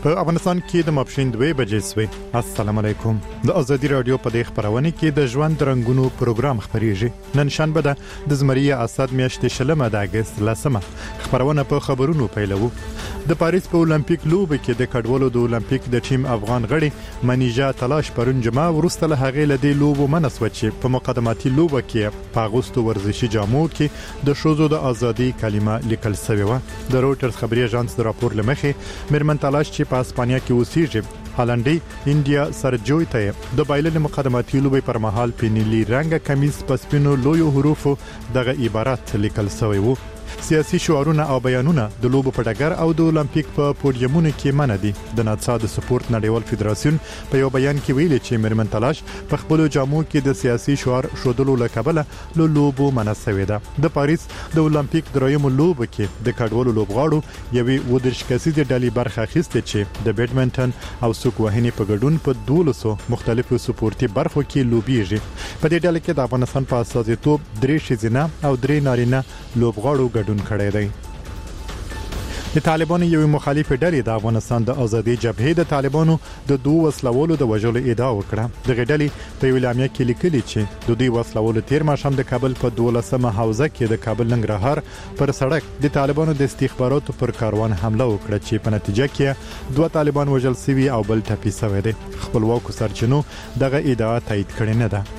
په افغانستان کې د ماپښین 2 بجې سوي. السلام علیکم. د ازادي رادیو په دې خبرونه کې د ژوند رنگونو پروګرام خبريږي. نن شنبه ده د زمری اسد میاشتې شلمه د اگست لسمه. خبرونه په خبرونو پیلوو. د پاریس په اولمپیک لوبه کې د کډوالو د اولمپیک د ټیم افغان غړي منیجا تلاش پرون جمعه ورسته له هغې له دې لوبو منسوي چې په مقدماتي لوبه کې په اغوستو ورزشي جامو کې د شوزو د ازادي کلمه لیکل شوی و. د رويټرز خبري اژانس د راپور لمخې مرمن تلاش چې په اسپانیا کې اوسېږي هالندي انډیا سرجوي ته د بایلل مقدماتي لوبې پر مهال په نیلي رنګه کمیس په سپینو لویو حروفو دغه عبارت لیکل شوی وو. سیاسي شعارونه او بیانونه د لوبو په ډګر او د اولمپیک په پوډیومونو کې منع دي. د ناتسا د سپورت نړیوال فدراسیون په یو بیان کې ویلي چې مرمن تلاش په خپل جامو کې د سیاسي شعار شودلو لکبله له لوبو منع شوی ده. د پاریس د اولمپیک دریم لوبو کې د کډوالو لوبغاړو یوې ودرش کسیزه ډلې برخه اخیسته چې د بیډمنټن او سوک وهنې په ګډون په 1200 مختلفو سپورتي برخو کې لوبيږي. په دې ډله کې د افغانستان په اساسیتوب 3 شزینه او 3 نارینه لوبغاړو ګډون کړی دی. د طالبانو یو مخالف ډلې د افغانستان د ازادي جبهې د طالبانو د دوه وسلوالو د وژلو ادعا وکړه. د غډلې په ویلامیا کې لیکلي چې د دوی وسلوالو تیر ماښام د کابل په 12مه حوزه کې د کابل ننګرهار پر سړک د طالبانو د استخباراتو پر کاروان حمله وکړه چې په نتیجه کې 2 طالبان وژل شوي او بل ټپي شوی دی. خپلواکو سرچینو دغه ادعا تایید کړې نه ده.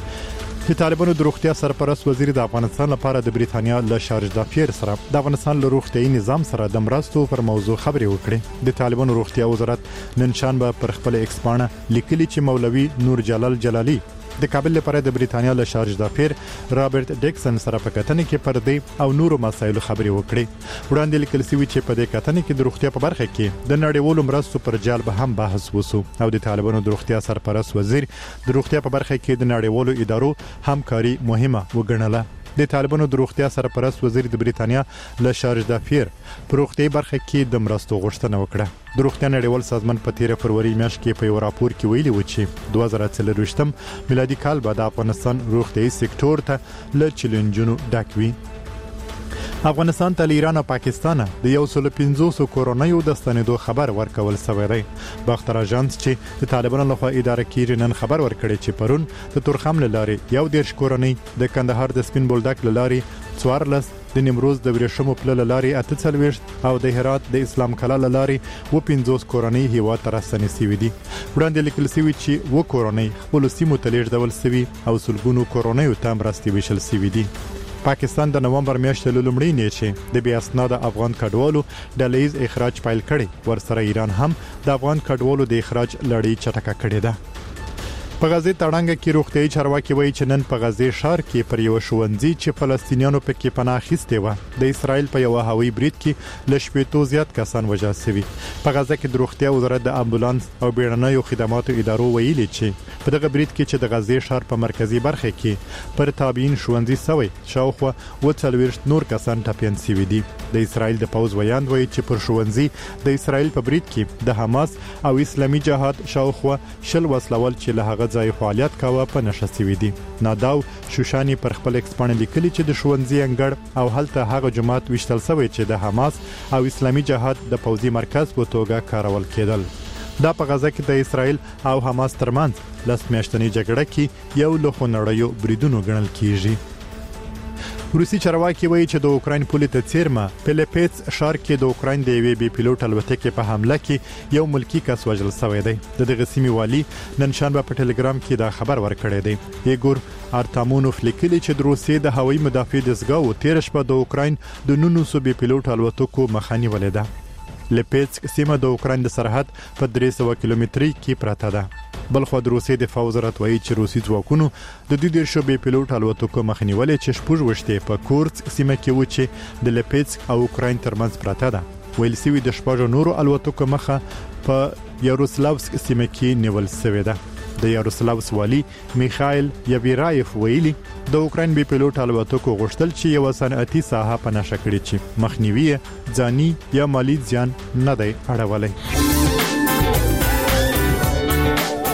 د طالبانو د روغتیا سرپرست وزیر د افغانستان لپاره د بریتانیا له شارج دافیر سره د افغانستان له روغتیايي نظام سره د مرستو پر موضوع خبرې وکړې. د طالبانو روغتیا وزارت نن شنبه پر خپل ایکس باندې لیکلي چې مولوي نور جلال جلالی د کابل لپاره د بریتانیا له شارج دافیر رابرټ ډیکسن سره په کتنې کې پر دې او نورو مسایلو خبرې وکړې. وړاندې لیکل شوی چې په دې کتنې کې د روغتیا په برخه کې د نړیوالو مرستو پر جال به هم بحث وسو او د طالبانو د روغتیا سرپرست وزیر د روغتیا په برخه کې د نړیوالو ادارو همکاري مهمه وګڼله. د طالبانو د روغتیا سرپرست وزیر د بریتانیا له شارج دافیر په روغتي برخه کې د مرستو غوښتنه وکړه. د روغتیا نړیوال سازمان په 13 فروری میاشت کې په یو راپور کې ویلي و چې 2024 میلادي کال به د افغانستان روغتي سکتور ته له چیلنجونو ډک وي. افغانستان ته ایران او پاکستان د 150 کورونایو د ستنېدو خبر ورکول شوی دی. باختر اژانس چې د طالبانو لخوا اداره کیږي نن خبر ورکړی چې پرون د تورخم لارې 1 کورونی د کندهار د سپین بولدک لارې 14 د نیمروز د ورېښمو پل لارې 48 او د هرات د اسلام کلا لارې 50 کورونی هیوا تر ستنې سوي دي. وړاندې لیکل شوی چې 2 کورونی خپل سیمو ته لیږدول شوي او سلګونو کورونیو ته مرستې ویشل شوي دي. پاکستان د نومبر میاشتې له لومړۍ نیټې د بیا اسناد افغان کډوالو ډلهیز اخراج پیل کړي. ورسره ایران هم د افغان کډوالو د اخراج لړۍ چټکه کړې ده. په غزه تړانګه کې روغتيایي چارواکي وایي چې نن په غزه ښار کې پر یو ښوونځي چې فلسطینیانو پکې پناه اخیستې و د اسرائیل په یو هوایي برید کې ل شپېتو زیات کسان وژل شوي. په غزه کې د روغتیا وزارت د امبولانس او بیړنیو خدماتو ادارو ویلي چې په دغه برید کې چې د غزه ښار په مرکزی برخه کې پر تابعین ښوونځي سوي شاوخوا 40 نور کسان ټپيان شوي دي. د اسرائیل د پوز ویاند وایي چې پر ښوونځي د اسرائیل په برید کې د حماس او اسلامي جهاد شاوخوا شل وسلوال چې له هغه ځای فعالیت کاوه په نشه شوي دي. ناداو شوشانی پر خپل ایکس باندې لیکلي چې د ښوونځي انګړ او هلته هغه جماعت وشتل شوی چې د حماس او اسلامي جهاد د پوځي مرکز په توګه کارول کېدل. دا په غزه کې د اسرائیل او حماس ترمنځ لس میاشتنۍ جګړه کې یو له خونړیو بریدونو ګڼل کیږي. روسي چارواکي وایي چې د اوکراین پولې ته څیرمه پیلپیټس ښار کې د اوکراین د یوې بي پیلوټ الوتکې په حمله کې یو ملکی کس وژل شوی دی. دغه سیمې والی نن شنبه په ټلګرام کې دا خبر ورکړی دی. ایګور ارتامونوف لیکلي چې د روسیې د هوایي مدافع دستګاو تیر شپه د اوکراین د 900 بي پیلوټ الوتکو مخاني ولیده. لپیټسک سیمه د اوکراین د سرحد په 300 کیلومتري کې پراته ده. بلخو د روسیې د دفاع وزارت وایي چې روسي ځواکونو د 2 بي پیلوټ الوتکو مخنیولې چې شپږ وشته په کورسک سیمه کې و چې د لپیټسک او اوکراین ترمنځ پراته ده. ویل سوي د شپږ نورو الوتکو مخه په یاروسلاوسک سیمه کې نیول شوې ده. د یاروسلاوس والی میخائیل یویرایف ویلي د اوکراین بي پیلوټ الوتکو غوښتل چې یو صنعتي ساحه په نشه کړي چې مخنیوي ځاني یا مالی زیان نه دی اړولای.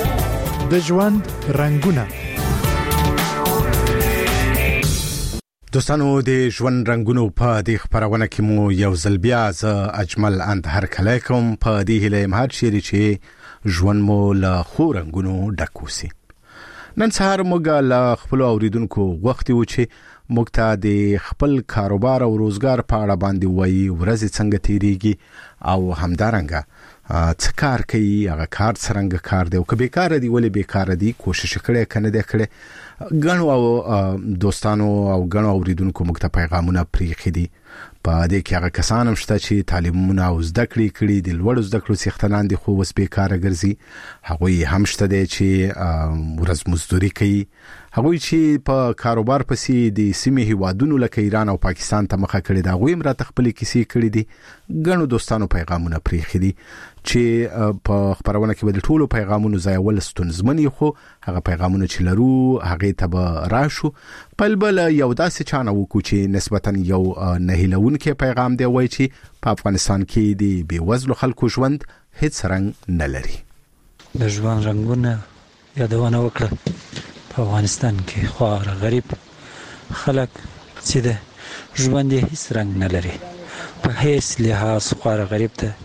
د ژوند رنگونه. دوستانو د ژوند رنگونو په دې خبرونه کې مو یو ځل بیا ز اجمل اند هر کله کوم په دې هله مهار شری چې ژوند مو له خو رنگونو ډکوسي. نن سهار موږ له خپل اوریدونکو وخت و چې موږ ته د خپل کاروبار او روزګار په اړه باندې وایي ورځ څنګه تیریږي او همدارنګه څه کار کوي هغه کار څنګه کار دی او که بیکار دی ولې بیکار دی کوشش کړي کنه دی کړي غنو او دوستانو او غنو اوریدونکو موږ ته پیغامونه پریخي دي په دې کې هغه کسان هم شته چې تعلیمونه او زده کړې د لوړ زده کړو څښتنان دي خو وس بیکار ګرځي هغه هم شته دي چې ورځ مزدوري کوي هغه چې په کاروبار پسې د سیمې هیوادونو لکه ایران او پاکستان ته مخه کړي دا غوي مرا تخپل کیسې کړي دي غنو دوستانو پیغامونه پریخي دي چې په خبرونه کې د ټولو پیغامونو ځای ولستونزمنې خو هغه پیغامونه چې لرو هغه ته راشو بل یو داسې چانه وکړو چې نسبتا یو نهیلون کې پیغام دی وای چې په افغانستان کې د بیوزلو خلکو ژوند هیڅ رنګ نه لري. د ژوند رنگونه یادونه وکړه په افغانستان کې خوار غریب خلک چې د ژوند هیڅ رنګ نه لري په هیڅ لحاظ خوار غریب ته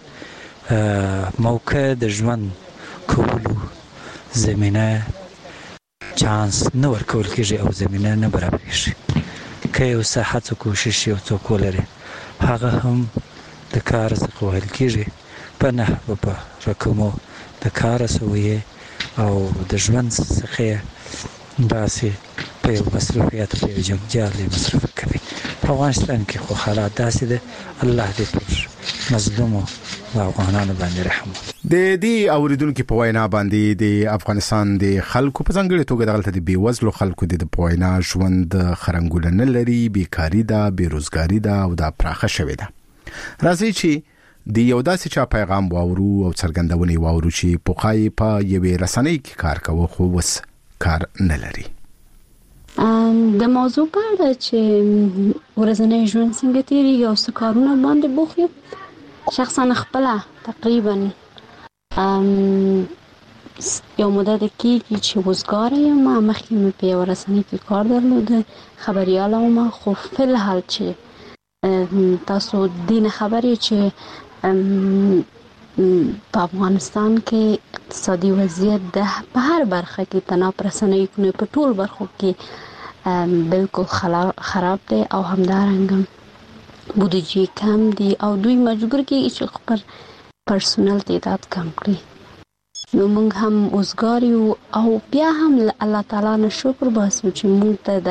موقع د ژوند کولو زمينه چانس نه ورکول کېږي او زمينه نه برابرېږي که یو صحت کوشش یو څوک ولري هغه هم د کار څخه وهل کېږي په نحو په رقمو د کار سویه او د ژوند څخه باسي په یو مصرفیات په یو جنجال مصرف کوي. په افغانستان کې خو حالات داسې ده الله دې پر مظلومو افغانانو باندې رحم د دې اوریدونکو په وینا باندې د افغانستان د خلکو په ځنګړي توګه دغلت د بیوزلو خلکو د پوینا ژوند خرنګول نه لري بیکاری ده بیروزګاری ده او د پراخه شوې ده. راځي چې د یو داسې چا پیغام واورو او څرګندونې واورو چې پوخای په یوې رسنۍ کې کار کوي خو وس کار نه لري. د موضوع په اړه چې ورځنی ژوند څنګه تیریږي او څه کارونه باندې بوخت یم شخصا خپل تقریبا یو مدت کېږي چې وزګار یم مخکې مې په یو رسنۍ کې کار درلود خبريال وم خو فل حال چې تاسو دین خبرې چې په افغانستان کې اقتصادي وضعیت په هر برخه کې تناب رسنۍ کنه په ټول برخو کې بالکل خراب دی او همدارنګه بودجه کم دی او دوی مجبور کېږي چې خپل پرسونل تعداد کم کړي. نو موږ هم وزګار یو او بیا هم الله تعالی نه شکر باسو چې موږ ته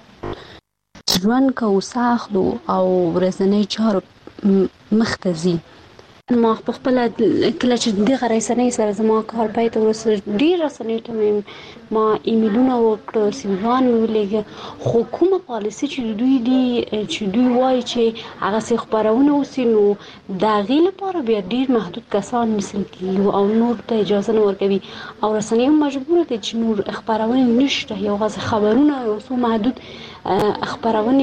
دغه ژوند کوو ساخلو او ورځنی چارو مختزي. ما خپل کله چې دغه رسنۍ سره زما کار پای ته ورسېد ډیر رسنۍ ته ما ایمیلونه وکړ سیوان ولېږه خو کومه پالیسي چې دوی وایي چې هغه څه خبرونه وسینو دا غیل لپاره بیا ډیر محدود کسان نسل کیږي او نور ته اجازه نه ورکوي او رسنۍ مجبور دي چې نور خبرونه نشته یو غاز خبرونه یو څو محدود خبرونه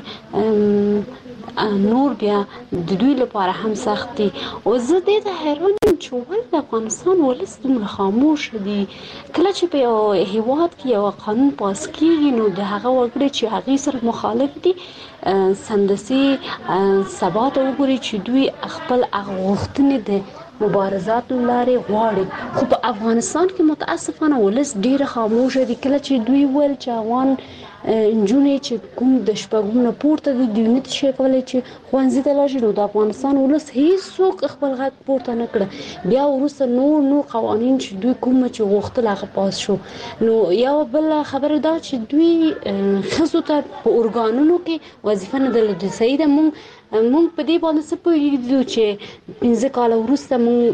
چې نور بیا د دوی لپاره هم سخت دي او زه دې ته حیران یم چې ولې د افغانستان ولس دومره خاموش دي. کله چې په یو هیواد کې یو قانون پاس کیږي نو د هغه وګړي چې هغه سره مخالف دي سندسي سبا ته وګوري چې دوی خپل غوښتنې د مبارزات لارې غواړي خو په افغانستان کې متاسفانه ولس ډیر خاموش دي. کله چې دوی ول چې افغان انجونې چې کوم د شپږم نه پورته د دیونت شي کولای چې خوانزي ته لاړ شي نو د افغانستان ولس هیڅوک خپل غږ پورته نه کړ بیا ورسره نور قوانين چې دوی کوم چې غوښتل هغه پاس شو. نو یو بل خبره دا چې دوی خزو ته په اورګانونو کې وظیفه نه درلوده. صحیح ده مونږ په دې باندې څه پوهیږو چې 15 کال وروسته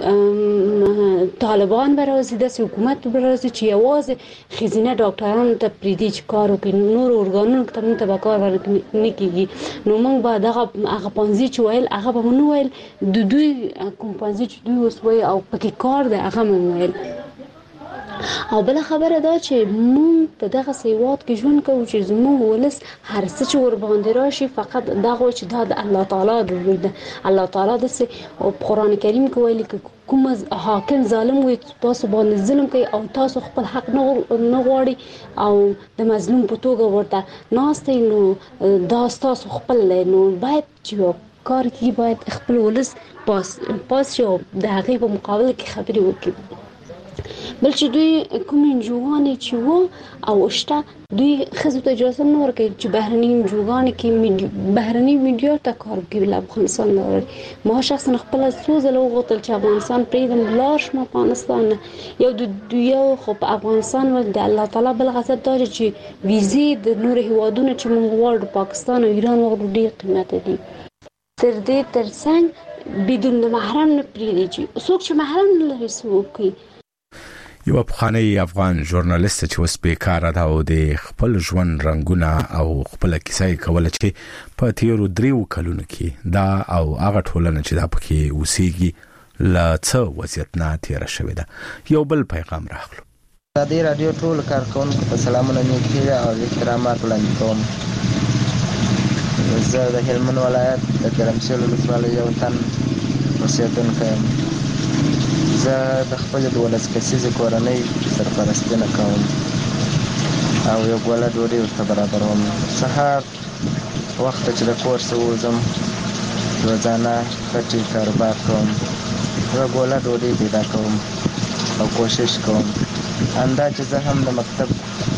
مونږ طالبان برازي د حکومت برازي چې یوازې خزینه ډاکټرانو ته پریدي چې کار وکړي نور اورګانونو ته مونږ ته کار ورنه کیږي. نو مونږ به هغه پنځه چې ویل هغه به نو ویل د دوی کوم پنځه چې دوی وسوي او پکې کار دی هغه مونږ ویل او بل خبره دا چې مونږ په دغه سیواد کې ژوند کوو چې زموږ ولس هر څه چې ور باندې راشي فقط دغه چې دا د الله تعالی د الله تعالی د او قران کریم کې ویلي کوم حاکم ظالم وي تاسو باندې ظلم کوي او تاسو خپل حق نه غواړي او د مظلوم په توګه ورته ناستئ نو دا تاسو خپل نو باید چې کار کې باید خپل ولس پاس شو د هغه په مقابل کې خبرې وکړي بل چې دوی کوم انجوګانې چې وو او شته دوی خزو ته اجازه نه ورکوي چې بهرني انجوګانې کې بهرني میډیا ته کار کوي له افغانستان لري ما شخصا خپل سوز له غوتل چې افغانستان پریدم لاش ما افغانستان یو د خو په افغانستان ول د الله تعالی بل غزت دا چې ویزې د نور هیوادونو چې موږ غواړو پاکستان او ایران وغواړو ډیر قیمت دي تر دې ترڅنګ بدون محرم نه پریدي چې څوک چې محرم نه لري څوک یو افغاني افغان ژورنالیست چې اوس بیکاره ده او د خپل ژوند رنگونه او خپل کیسه کوله چې په تیرو 3 کلونو کې دا او هغه ټولنه چې دا پکې اوسېږي لا څه وضعیت نه تیر شوی ده یو بل پیغام راغلو د رادیو ټول کارکونکو ته سلامونه نیکي او احترامات وړاندې کوم زه د هلمند ولایت د ګرمسیر ولسوالۍ یو تن اوسېدونکی یم زه د خپل 12 کسیزې کورنۍ سرپرستي نه کوم او یو ګوله ډوډۍ ورته برابروم سهار وخت چې د کور څخه وځم روزانه پټي کاروبار کوم یو ګوله ډوډۍ پیدا کوم او کوشش کوم اندا چې زه هم د مکتب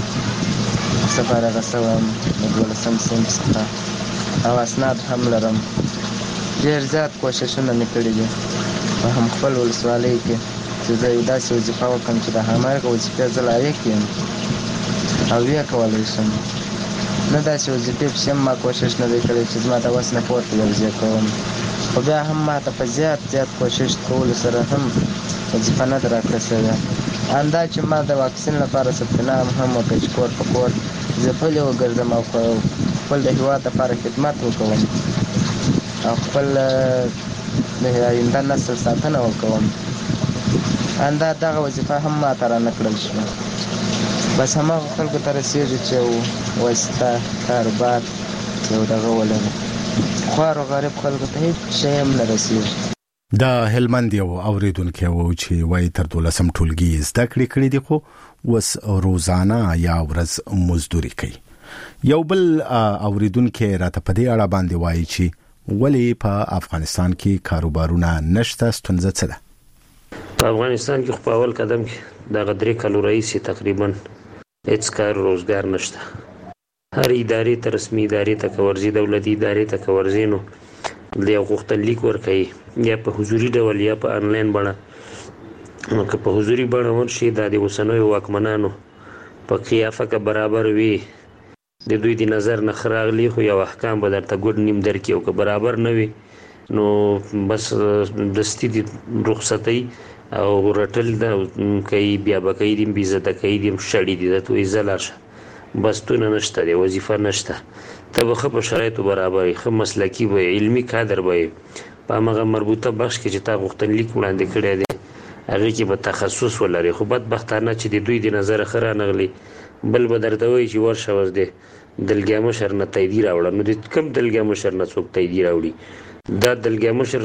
سفارغه شوم د 12 صنف څخه او اسناد هم لرم ډېر زیات کوششونه مې کړي دي په هم خپل ولسوالۍ کې چې زه یو داسې وظیفه وکړم چې د هماغه وظیفې زه لایق یم او یې کولی شم نه داسې وظیفې پسې ما کوشش نه دی کړی چې زما د وس نه پورته یو ځای کوم خو بیا هم ما ته په زیات کوشش کولو سره هم وظیفه نه ده راکړه شوې اندا چې ما د واکسین لپاره ثبت نام هم وکړ چې کور په کور زه پلي وګرځم او خپل د هېواد لپاره خدمت وکړم او خپل د آینده نسل ساتنه وکړم اندا دغه وظیفه هم ما ته رانه کړل شوه بس هماغه خلکو ته رسېږي چې واسطه کاروبار یو دغه ولري خوار او غریب خلکو ته هیڅ شی هم نه رسېږي د هلمند یو اوریدونکی و چې وایي تر 12 ټولګي زده کړې دي خو وس روزانه یا ورځ مزدوري کوي یو بل اوریدونکی راته په دې اړه باندې وایي چې ولی په افغانستان کې کاروبارونه نشته ستونزه څه ده په افغانستان کې په اول قدم کې د 3 کالو رئیس تقریبا هیڅ کار روزګار نشته هر ادارې ته رسمي ادارې ته کورځي دولتي ادارې ته کورځي نو د یو غوښتنلیک ورکړي یا په حضوري ډول یا په انلاین بڼه نو که په حضوري بڼه ورشي د اوسنیو واکمنانو په قیافه کې برابر وي د دوی د نظر نه خراغلی خو یو احکام به درته ګډ نیم درکې او که برابر نه وي نو بس دستی د رخصتۍ او رټل د کوي بیا به کوي د بیزته کوي د شړې دي د توې زلاشه بس تونه نشته دی وظیفه نشته ته به په شرایطو برابر خو مسلکی وي علمی کادر وي په هغه مربوطه بخش کې چې تا غوښتنلیک وړاندې کړی دی هغه کې به تخصص ولري خو بدبختانه چې د دوی د نظر خره نغلي بل به درته وایي چې ورشه وس دی دلګیا مشر نه تایید راوړه نو د کوم دلګیا مشر نه څوک تایید راوړي دا دلګیا مشر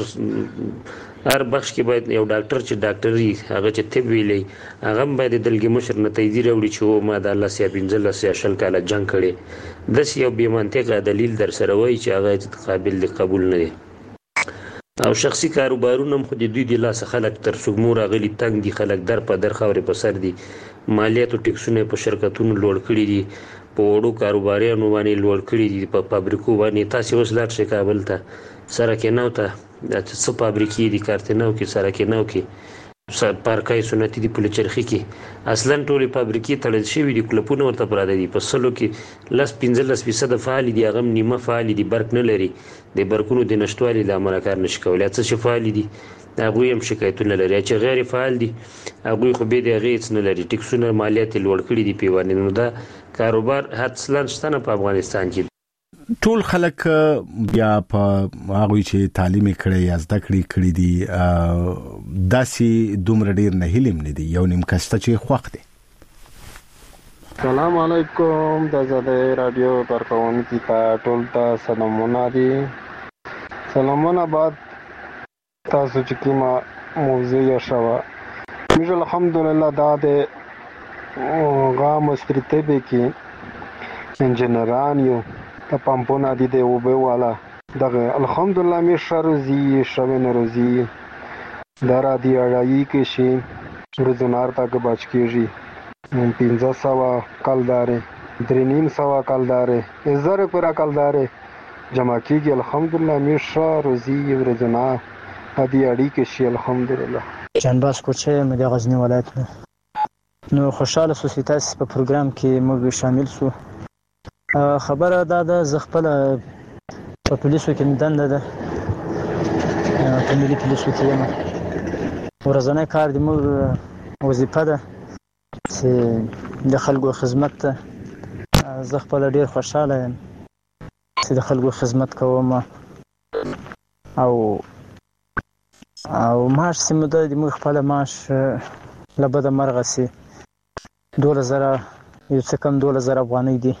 هر بخش کې باید یو ډاکټر چې ډاکټري هغه چې طب ویلي هغه باید دلګیا مشر نه تایید راوړي چې ما د الله سیا 15 یا شل کاله جنگ کړي داس یو بې منطقه دلیل در سره وایي چې هغه قابل د قبول نه دی او شخصي کاروبارونه هم خو د دوی د لاس خلک تر څومره راغلي تنگ دي خلک در په در خاورې په سر دي مالیات او ټیکسونه په شرکتونو لوړ کړي دي په وړو کاروباریانو باندې لوړ کړي دي په فابریکو باندې تاسو اوس لاړ شئ کابل ته سره کې نو ته د څه فابریکې دي کارته نو کې سره کې نو کې پارکای سنتي دي په چرخي کې اصلا ټولې فابریکې تړل شوې دي کلپونه ورته پراته دي په سلو کې لس 15% فعال دي هغه نیمه فعال دي برق نه لري د برقونو د نشټوالي د امر کار نشي کولای څه فعال دي هغه هم شکایتونه لري چې غیر فعال دي هغه خو به د غیڅ نه لري ټیکسونه مالیات لوړ کړي دي پیوانه نو دا کاروبار حتسلان شته په افغانستان کې ټول خلک بیا په هغه چې تعلیم کړي یا زده کړي دي داسي دومره ډیر نه هلم نه دي یو نیم کسته چې خوښ دي السلام علیکم د آزادۍ رادیو کارکونکو ته ټول ته سلامونه دي. سلامونه بعد تاسو چې کومه موضوع یې شوه موږ الحمدلله دا د غا مستریتبه کې انجنیران یو د پمپونه دي د اوبه والا دغه الحمدلله می شروزی شوین روزی درا دی اړای کې شي ورزنار تک بچ کېږي 1500 کلدارې 350 کلدارې 1000 پر کلدارې جمع کېږي الحمدلله می شروزی ورزنا ادي اړای کې شي الحمدلله. جانباز کوچه مې د غزنی ولایت نو خوشاله سوسیتاس په پروګرام کې موږ شامل شو. خبره دا ده زغپل په پولیسو کې دنده ده په ملي پولیسو کې یم ورځنی کار د موږ وظیفه ده چې د خلکو خدمت ته زغپل ډیر خوشاله یم چې د خلکو خدمت کوم او معاش سیمه د موږ خپل معاش لبد مرغه سي 2000 یو څه کم 2000 افغانۍ دي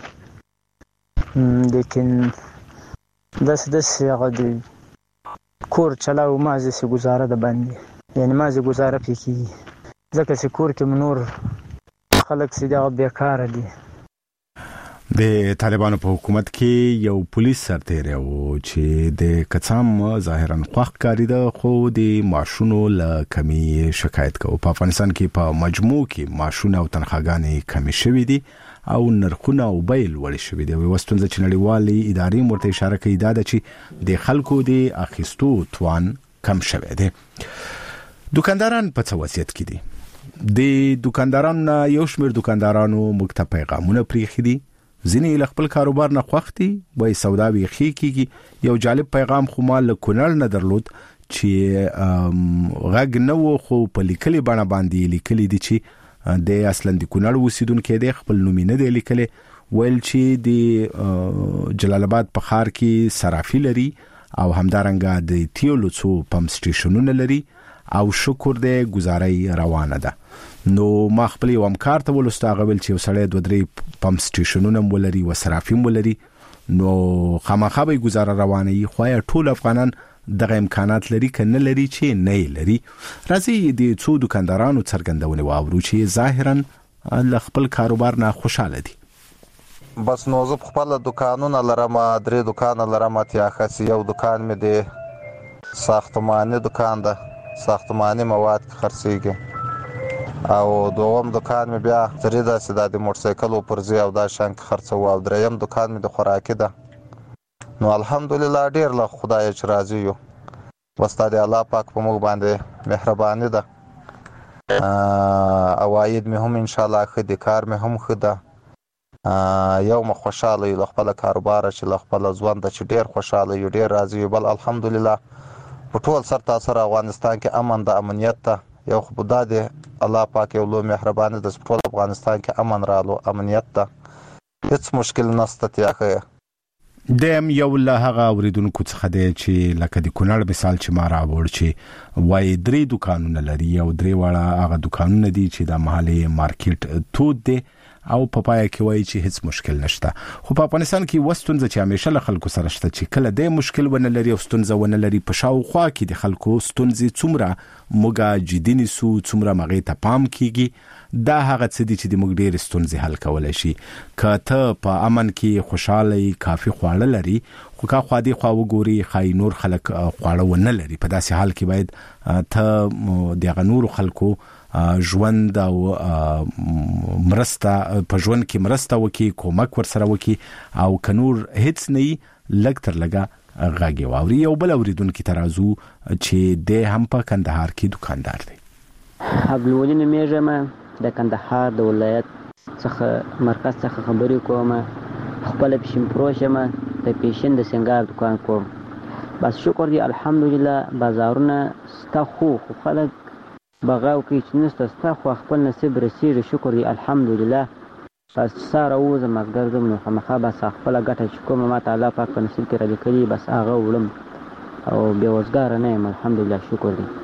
لیکن داس هغه د کور چلاو مازه سي گزاره ده باندې یعنی مازه گزاره پکې ځکه چې کور کې منور خلک سي دا بیکار دي. د طالبانو په حکومت کې یو پولیس سرتیری او چې د کڅام ظاهرا خوښ کاری ده خو د معاشونو له کمی شکایت کوي. په افغانستان کې په مجموع کې معاشونه او تنخواګانې کمی شوې دي او نرخونه او بیل وړي شوې دي. وستونځ چې نړیوالې ادارې مرته اشاره کوي دا چې د خلکو د اخیستو توان کم شوی دی. دکانداران په څه وضعیت کې دي؟ د دکاندارانو یو شمېر دکاندارانو مکتب پیغامونه پریخي دي. ځینې له خپل کاروبار نه خوښتي وای سودا ویخي کیږي. یو جالب پیغام خو مال کونړ نه درلود چې غږ نه و خو په لیکلي بڼه باندې لیکلي دي چې د اصلا د کونړ اوسیدونکو د خپل نوم نه دی لیکلي ویل چې د جلال آباد په ښار کې صرافي لري او همدارنګه د تیلو څو پمپ سټیشنونه لري او شکر دې گزارای روانه ده. نو ما خپل یو همکار ته ولستاغه ویل چې وسړی 2-3 پمپ سټیشنونه ولري و صرافي ولري نو خامخا به گزاره روانه وي خو ټول افغانان دغه امکانات لري کنه لري چې نه لري. راځي د څو دکاندارانو څرګندونه واورو چې ظاهرا له خپل کاروبار نه خوشاله دي. بس نو زه خپل دکانونه لرم 3 دکان لرم اتیا خاص یو دکان مې دی ساختماني دکان ده ساختماني مواد خرڅيږي او دوم دکان مې بیا ترې داسې د موټرسایکل او پرځي او دا شانک خرڅو او دریم دکان مې د خوراکي ده. نو الحمدلله ډیر له خدای چې راضي یو واستاده الله پاک په موږ باندې مهرباني ده. اواید مې هم ان شاء الله خدي کار مې هم خده یو مخوشاله یو خپل کاروبار چې خپل ځوان د چې ډیر خوشاله یو ډیر راضي بل الحمدلله په ټول سر تاسو افغانستان کې امن د امنیت ته یو خدای دې الله پاک یو لوی مهرباني د ټول افغانستان کې امن رالو امنیت ته هیڅ مشکل نشته تیاخه. دیم یو له هغه اوریدونکو څخه دی چې لکه د کونړ مثال چې ما راوړ چې وای 3 دکانونه لري او 3 واړه هغه دکانونه دي چې د محلي مارکیټ تود دي او په پای کې وای چې هیڅ مشکل نشته. خو په افغانستان کې وستونځ چې همیشه له خلکو سره شته چې کله د مشکل ونه لري او ستونزه ونه لري په شاوخوا کې د خلکو ستونزې څومره موږ جدي نسو څومره مغې ته پام کیږي دا هغه څه دي چې د موږ ډېر ستونزې حل کولای شي. کته په امن کې خوشاله کافي خواړه لري خو کا خو دې خو وګوري خای نور خلک خواړه ونه لري په داسې حال کې باید ته د غنور خلکو ژوند او مرسته په ژوند کې مرسته وکي کومک ورسره وکي او کنور هیڅ نه لګتر لګا غاګي واوري یو بل اوریدونکو ترازو چې د هم په کندهار کې دکاندار دی. عبدالولي نمیږم د کندهار د ولایت څخه مرکز څخه خبرې کوم. خپل پښین پروشم د پیشن د سنگار دکان کوم. بس شکر دی الحمدلله بازارونه ستا خو خلک بغاو کې چې نسته ستا خو خپل نصیب رسیږي شکر دی الحمدلله. بس ساره وزه مګردم نو خامخا بس خپل ګټه چې کوم ما تعالی پاک په نصیب کې را لیکلي بس هغه وړم او بے وزګار نه یم الحمدلله شکر دی.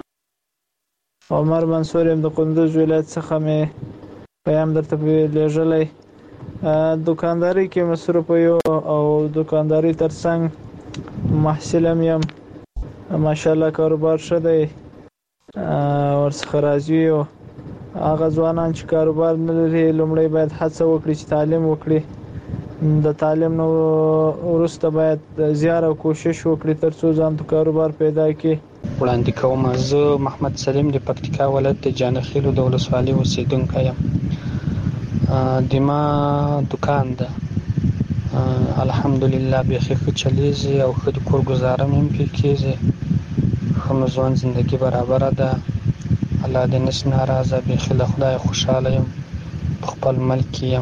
عمر منصور یم د کندوز ولایت څخه مې پیام درته لېږلی دکانداري کې مصروف یو او دکانداري ترڅنګ محصل یم. ماشاءالله کاروبار ښه دی ورڅخه راضي یو. هغه ځوانان چې کاروبار نه لري لومړی باید هڅه وکړي چې تعلیم وکړي. د تعلیم نو وروسته باید زیار او کوشش وکړي ترڅو ځان ته کاروبار پیدا کړي. وړاندې کوم زه محمد سلیم د پکتیکا ولایت د جانخیلو د ولسوالۍ اوسیدونکی یم. د ما دکان ده الحمدلله بیخي ښه چلیږي او ښه د کور ګزاره مې هم پرې کېږي. ښه مې ژوند زندګي برابره ده. الله دې نس ناراضه. بیخي له خدایه خوشحاله یم. په خپل ملک یم.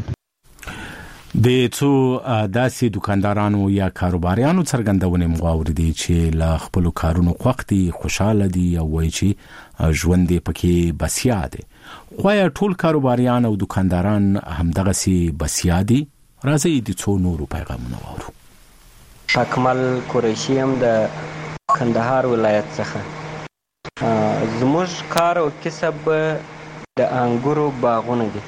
د څو داسې دکاندارانو یا کاروباریانو څرګندونه مغاور دي چې له خپل کارونو خوښ دي، خوشاله دي او وایي چې ژوند یې پکې بسیا دی. خو یا ټول کاروباریان او دکانداران همدغه سي بسیا دي؟ راځي د څو نورو پیغامونه واورو. اکمل قریشی هم د کندهار ولایت څخه. زموږ کار او کسب د انګورو باغونه دي.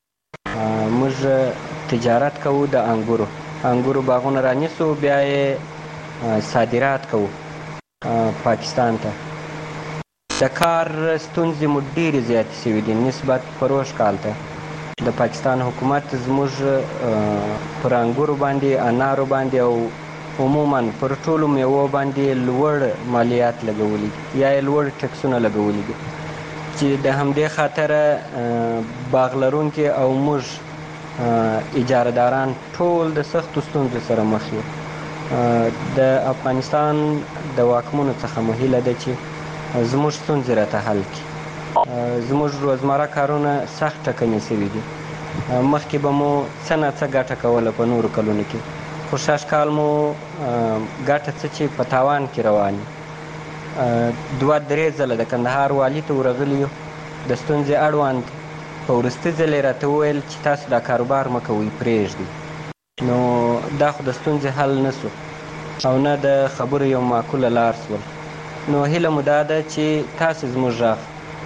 موږ تجارت کوو د انګورو باغونه رانیسو، بیا یې صادرات کوو پاکستان ته. د کار ستونزې مو ډېرې زیاتې شوي دي نسبت پروش کال ته. د پاکستان حکومت زموږ پر انګورو باندې، انارو باندې او عموما پر ټولو میوو باندې لوړ مالیات لګولي یا لوړ ټکسونه لګولي دي چې د همدې خاطر باغ لرونکي او موږ اجارهداران ټول د سختو ستونزو سره مخ یو. د افغانستان د واکمنو څخه مو هیله ده چې زموږ ستونزې راته حل کړي. زموږ روزمره کارونه سخت ټکنې شوي دي. مخکې به مو څه نه څه ګټه کوله په نورو کلونو کې، خو شاش کال مو ګټه څه چې په تاوان کې رواني. 2-3 ځله د کندهار والي ته ورغلي یو د ستونزې اړوند. په وروستي ځل یې راته وویل چې تاسو دا کاروبار مه کوئ، پرېږدئ. نو دا خو د ستونزې حل نه سو او نه د خبرو یو معقوله لار سول. نو هیله مو دا ده چې تاسو زموږ غږ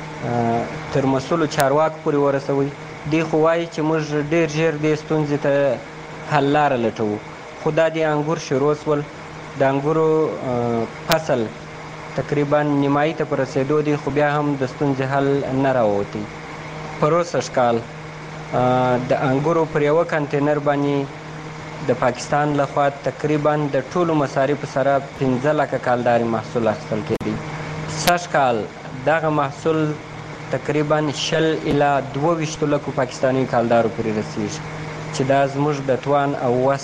تر مسؤلو چارواکو پورې ورسوئ. دی خو وایي چې موږ ډېر ژر دې ستونزې ته حل لاره لټوو، خو دا د انګور شروع سول. د انګورو فصل تقریبا نیمایي ته په رسېدو دی، خو بیا هم د ستونزې حل نه راووتی. پروسږ کال د انګورو پر یوه کنټینر باندې د پاکستان لخوا تقریبا د ټولو مصارفو سره 15 لکه کالداري محصول اخیستل کېدی. سږ کال دغه محصول تقریبا 20 الی 22 لکو پاکستاني کالدارو پورې رسیږي چې دا زموږ د توان او وس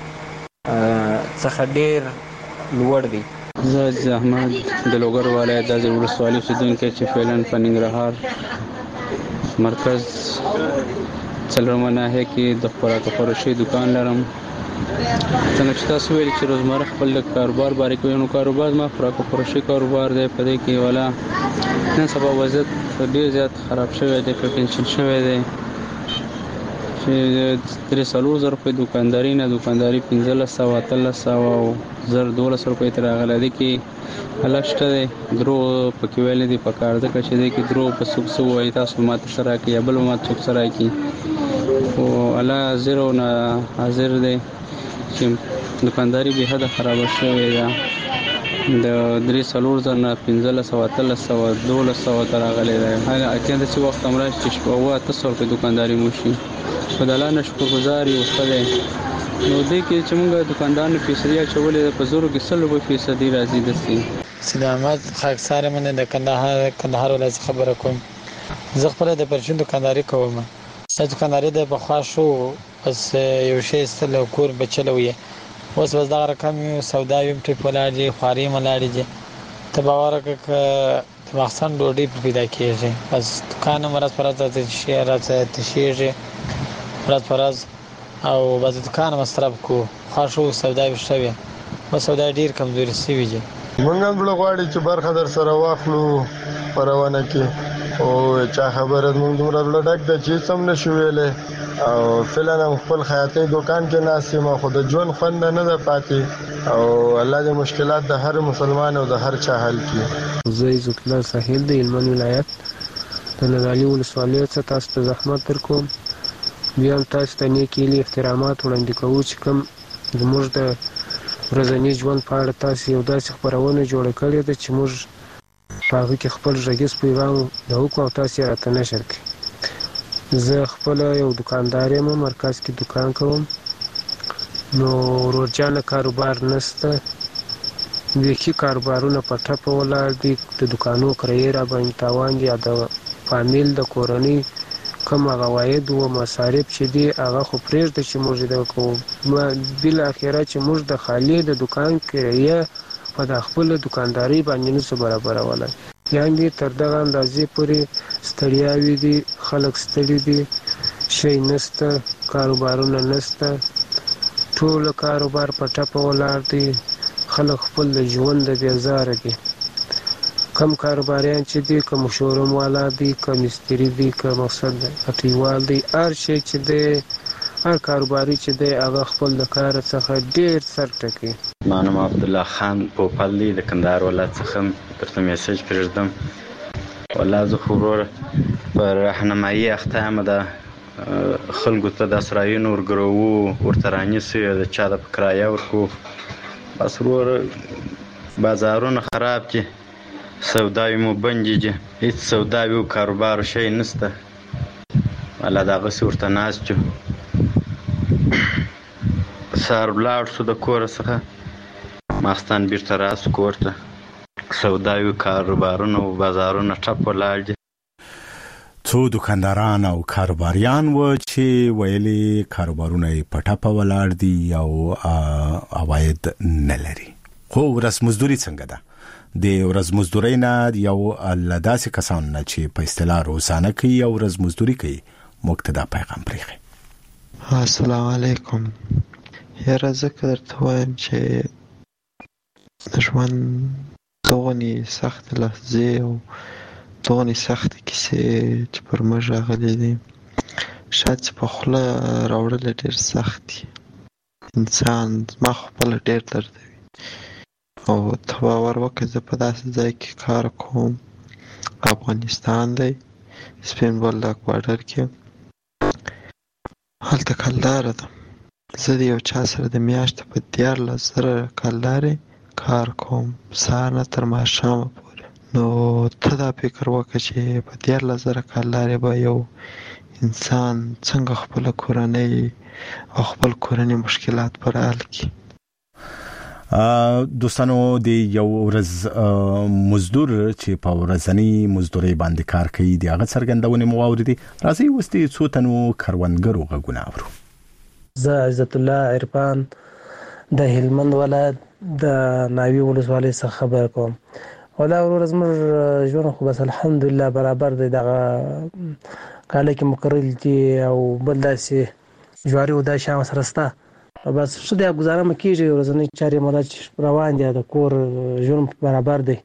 څخه ډېر لوړ دی. زه احمد د لوګر ولایت د ولسوالۍ اوسېدونکی چې فعلا په ننګرهار مرکز څلورمه ناحیه کې د خوراک فروشي دکان لرم. څنګه چې تاسو ویل چې روزمره خپل کاروبار باره کوي، نو کاروبار ما خوراک فروشي کاروبار دی. په دې کې والا نن سبا وضعیت ډېر زیات خراب شوی دی، پکې شوی دی چې 300,000 روپۍ دکانداري نه دکانداري 1500 1300 او 1200 روپۍ تر راغلی دی. کې الله شته دی، درو پکې ویل دي په کار ځکه چې دی کې درو په څوک څه وایي تاسو ماته څه راکړي یا بل ماته څوک څه راکړي. خو الله حاضر او نه حاضر دی چې دکانداري بې حده خرابه شوې ده. د 300,000 نه 1500 1300 1200 ته راغلی دی. هغه اکیند چې وخت هم راشي چې 800 روپۍ دکانداري مو شي. په د الله نه شکرګزار یو ښه دی. نو دې کې چې موږ دکاندارانو فیصدي اچولې ده په زرو کې 100% راځي دسي. سید احمد خاکسار منه د کندهار ولایت خبره کوم. زه خپل د پرچون دکانداري کوم. د دکانداري د بخوا شو بس یو شی ستل کور بچلوي. اوس بس دا رقم سودا ویم ټیپ ولاړي خواري ملاړي دي. ته باور وکړه د مخسن ډوډۍ پیدا کیږي. بس دکان مرز پرځ ته شي راځي ته شي راز پرز او بس دکان مصرف کو خاصو سودا وشوي. بس سودا ډیر کمزوري سوي دي. مونږ هم غواړي چې برخه در سره واخلو پروانه کې او چا خبره مونږ دومره لډک د چې سم نشو ویلې او فعلا خپل خیاطي دکان کې ناسې ما خود ژوند خوند نه ده پاتې او الله دې مشکلات د هر مسلمان او د هر چا حل کړي. زه عزت الله ساحل د هلمند ولایت د نادعلي ولسوالۍ څخه تاسو ته زحمت درکوم. بیا هم تاسو ته نیک هیلې احترامات وړاندې کوو چې کوم زموږ د ورځني ژوند په اړه تاسو یو داسې خپرونه جوړه کړې ده چې موږ په هغه کې خپل غږیز پیغام د وکړو او تاسو یې راته نشر کړئ. زه خپله یو دوکاندار یم، مرکز کې دوکان کوم. نو ورورجانه کاروبار نشته، بیخي کاروبارونه په ټپه ولاړ دي. د دوکانو کرایې را باندې تاوان دي، یا د فامیل د کورنۍ کوم هغه عواید و مصارف چې دي هغه خو پرېږده چې موږ د کوو. بالاخره چې موږ د خالي د دوکان کرایه په د خپله دوکاندارۍ باندې نشو برابرولی. یعنې تر دغه اندازې پورې ستړیاوې دي، خلک ستړي دي، شی نشته، کاروبارونه نشته، ټوله کاروبار په ټپه ولاړ دی. خلک خپل د ژوند د بیزاره دي. کم کاروباریان چې دي، که شوروم والا دي، که مستري دي، که مقصد اټیوال دي، هر شی چې دی، هر کاروباري چې دی هغه خپل د کار څخه ډېر سر ټکوي. ما نوم عبدالله خان پوپل دی، د کندهار ولایت څخه درته میسج پرېږدم. والله زه خو وروره په راهنمایي اخته یم، د خلکو ته د اسرایونو ورګروو، ورته رانیسو، د چا د په کرایه ورکوو. بس وروره بازارونه خراب دي، سوداوي مو بندې دي، هېڅ سوداوي او کاروبار شی نشته. والله دغسې ورته ناست یو. سهار ولاړ شو د کوره څخه، ماخستان بیرته راسو کور ته. سوداوي کاروبارونه او بازارونه ټپ ولاړ دي. څو دوکانداران او کاروباریان و چې ویلي کاروبارونه یې په ټپه ولاړ دي او عواید نه لري. خو ورځ مزدوري څنګه ده؟ د ورځ مزدورۍ نه یو له داسې کسانو نه چې په اصطلاح روزانه کوي او ورځ مزدوري کوي موږ ته دا پیغام پرېښی. السلام علیکم. یاره زه که درته وایم چې ژوند دغونې سختې لحظې او دغونې سختې کیسې چې پر موږ راغلي دي، شاید چې په خوله راوړل ډېر سخت دي. انسان زما خپله ډېر دردوي. او ته باور وکړه زه په داسې ځای کې کار کوم، افغانستان دی، سپین بولدک بارډر کې. هلته کلداره ده. زه د یو چا سره د میاشتې په 14,000 کلدارې کار کوم، سهار نه تر ماښامه پورې. نو ته دا فکر وکړه چې په 14,000 کلدارې به یو انسان څنګه خپله کورنۍ او خپل کورنۍ مشکلات پر حل کړي. دوستانو، د یو ورځ مزدور چې په ورځنی مزدوري باندې کار کوي د هغه څرګندونې مو واوریدي. راځي اوس د څو تنو کروندګرو غږونه اورو. زه عزت الله عرفان د هلمند ولایت د ناوی ولسوالۍ څخه خبر کوم. ولا ورځ موږ ژوند خو بس الحمدلله برابر دی. دغه کاله کې مقرر دي او بل داسې جواری او د شام سره ستا بس څه د گزاره مکیږي. ورځنی چارې مله روان دي، د کور ژوند برابر دی.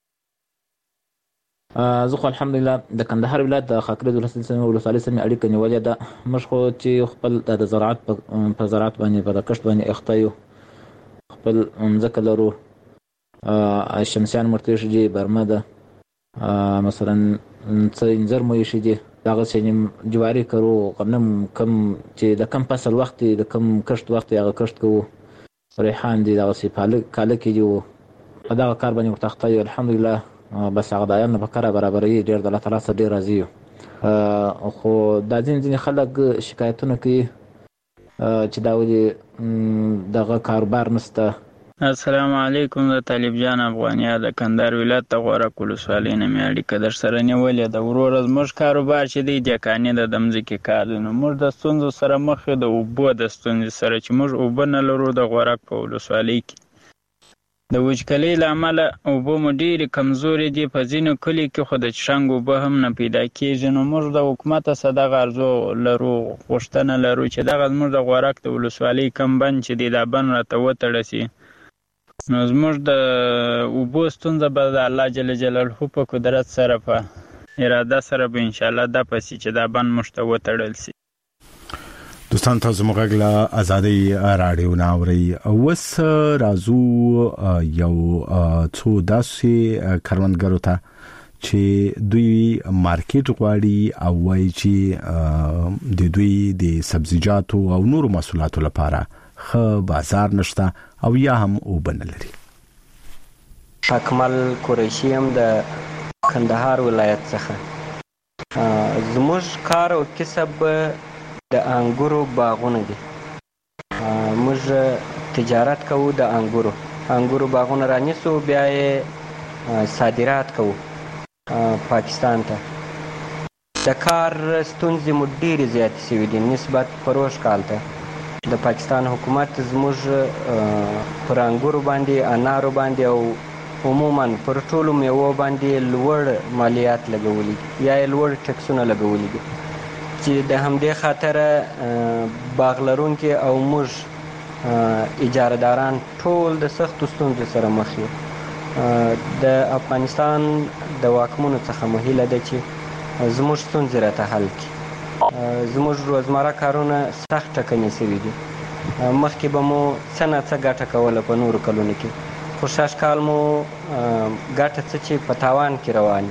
زه خو الحمدلله د کندهار ولایت د خاکریز ولسوالۍ سره اړیکه نیولې ده. موږ خو چې خپل د زراعت په زراعت باندې په کښت باندې اخته یو، خپل ځمکه لرو. شمسیان مرتیش دي، برمه ده، مثلا څه انځر مو یې دي، دغه څه جواری کرو، غنم کم چې د کم فصل وخت د کم کښت وخت هغه کښت کوو، ریحان دي، دغه څه کاله کې دي. په دغه کار باندې ورته اخته یو الحمدلله. بس هغه د عیان په کار برابرۍ ډېر د الله تعالی سره ډېر راضي یو. خو دا ځینې خلک شکایتونه کوي چې دا ولې دغه کاروبار نشته. السلام علیکم. د طالب جان افغانیا د کندهار ولایت د غورک ولسوالۍ نه مې اړیکه در سره نیولې ده. وروره زموږ کاروبار چې دی دیکانې د ځمکې کار دی. نو موږ د ستونزو سره مخ یو، د اوبو د ستونزې سره چې موږ اوبه نه لرو د غورک په ولسوالۍ کې. د وچکالۍ له امله اوبه مو ډېرې کمزورې دي. په ځینو کلیو کې خو د څښاک اوبه هم نه پیدا کېږي. نو موږ د حکومته څخه دغه ارزو لرو، غوښتنه لرو چې دغه زموږ د غورک د ولسوالۍ کم بند چې دی دا بند راته وتړه سي. نو زموږ د اوبو ستونزه به د الله جل جلاله په قدرت سره په اراده سره به انشاءالله دا پسې چې دا بند موږ ته وتړل سي. دوستان، تاسو موږ له ازادي رادیو ناوري. اوس راځو یو څو داسې کروندګرو ته چې دوی مارکیټ غواړي او وایي چې د دوی د سبزیجاتو او نورو محصولاتو لپاره ښه بازار نشته او یا هم وبنه لري. اکمل قریشی هم د کندهار ولایت څخه. زموږ کار او کسب د انګورو باغونه دي. موږ تجارت کوو د انګورو باغونه رانیسو، بیا یې صادرات کوو پاکستان ته. د کار ستونزې مو ډېرې زیاتې شوي دي نسبت پروش کال ته. د پاکستان حکومت زموږ پر انګورو باندې، انارو باندې او عموما پر ټولو میوو باندې لوړ مالیات لګولي یا یې لوړ ټکسونه لګولي دي چې د همدې خاطره باغ لرونکي او موږ اجارهداران ټول د سختو ستونزو سره مخ یو. د افغانستان د واکمنو څخه مو هیله ده چې زموږ ستونزې راته حل کړي. زموږ روزمره کارونه سخت ټکنې شوي دي. مخکې به مو څه نه څه ګټه کوله په نورو کلونو کې، خو شاش کال مو ګټه څه چې په تاوان کې روان.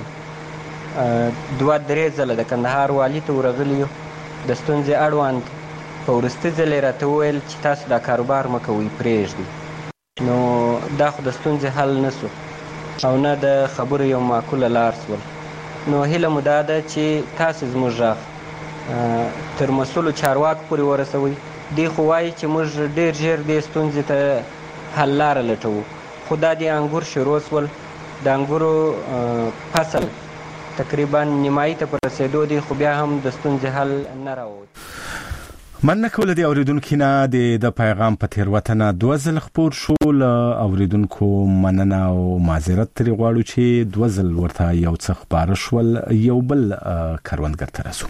2-3 ځله د کندهار والي ته ورغلي یو د ستونزې اړوند. په وروستي ځل یې راته وویل چې تاسو دا کاروبار مه کوئ، پرېږدئ. نو دا خو د ستونزې حل نه سو او نه د خبرو یو معقوله لار سول. نو هیله مو دا ده چې تاسو زموږ غږ تر مسؤلو چارواکو پورې ورسوئ. دوی خو وایي چې موږ ډېر ژر دې ستونزې ته حل لاره لټوو، خو دا د انګور شروع سول. د انګورو فصل تقریبا نیمایي ته په رسېدو دی، خو بیا هم د ستونزې حل نه راووت. مننه کوله د اوریدونکو نه د پیغام په تیروتنه 2 ځل خپور شو. له اوریدونکو مننه او معذرت ترې غواړو چې 2 ځل ورته یو څه خبره شول. یو بل کروندګر ته رسو.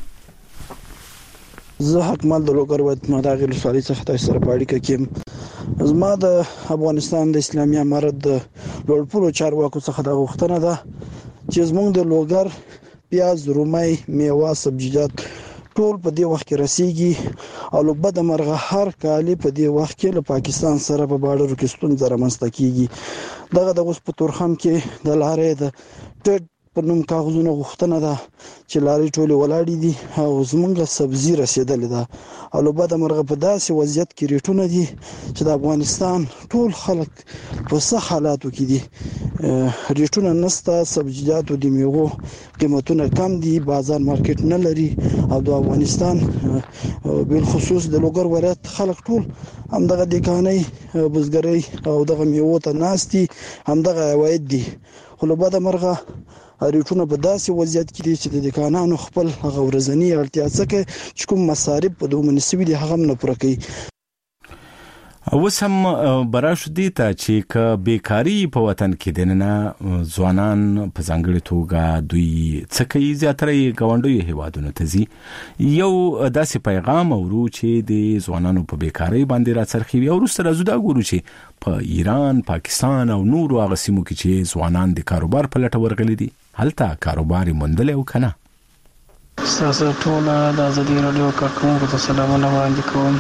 زه حکمل د لوګر ولایت مداغ ولسوالۍ څخه تاسو سره په اړیکه کې. زما د افغانستان د اسلامي امارت د لوړپوړو چارواکو څخه د غوښتنه ده چې زموږ د لوګر پیاز، رومي، میوه، سبزیجات ټول په دې وخت کې رسیږي او له بده مرغه هر کال په دې وخت کې له پاکستان سره په باډر کې ستونزې رامنځته کیږي. دغه د اوس په تورخم کې د لارې د ټټ په نوم کاغذونو غوښتنه ده چې لارې ټولې ولاړې دي او زمونږ سبزي رسیدلې ده او له بده مرغه په داسې وضعیت کې ریټونه دي چې د افغانستان ټول خلک په سخت حالاتو کې دي. ریټونه نسته، سبزیجاتو د میوو قیمتونه کم دي، بازار مارکیټ نه لري او د افغانستان بالخصوص د لوګر ولایت خلک ټول همدغه دکانۍ، بزګرۍ او دغه میوو ته ناستي، همدغه عواید دي. خو له بده مرغه ریټونه په داسې وضعیت کې دي چې د دکانانو خپل هغه ورځنی اړتیا څخه چې کوم مصارف په دوه منسوي دي هغه نه پوره کوي. اوس هم براشو دي ته چې ک بیکاری په وطن کې دننه ځوانان په ځانګړي توګه دوی څخه زیاتره غونډوي هیوادونو ته ځي. یو داسې پیغام اورو چې د ځوانانو په بیکاری باندې راڅرخي او سره زوده ګورو چې په ایران، پاکستان او نورو هغه سیمو کې چې ځوانان د کاروبار په لټه ورغلي دي، هلته کاروبار موندل او کنه. تاسو ټول د ازادي رادیو کارکونکو ته سلامونه وړاندې کوم.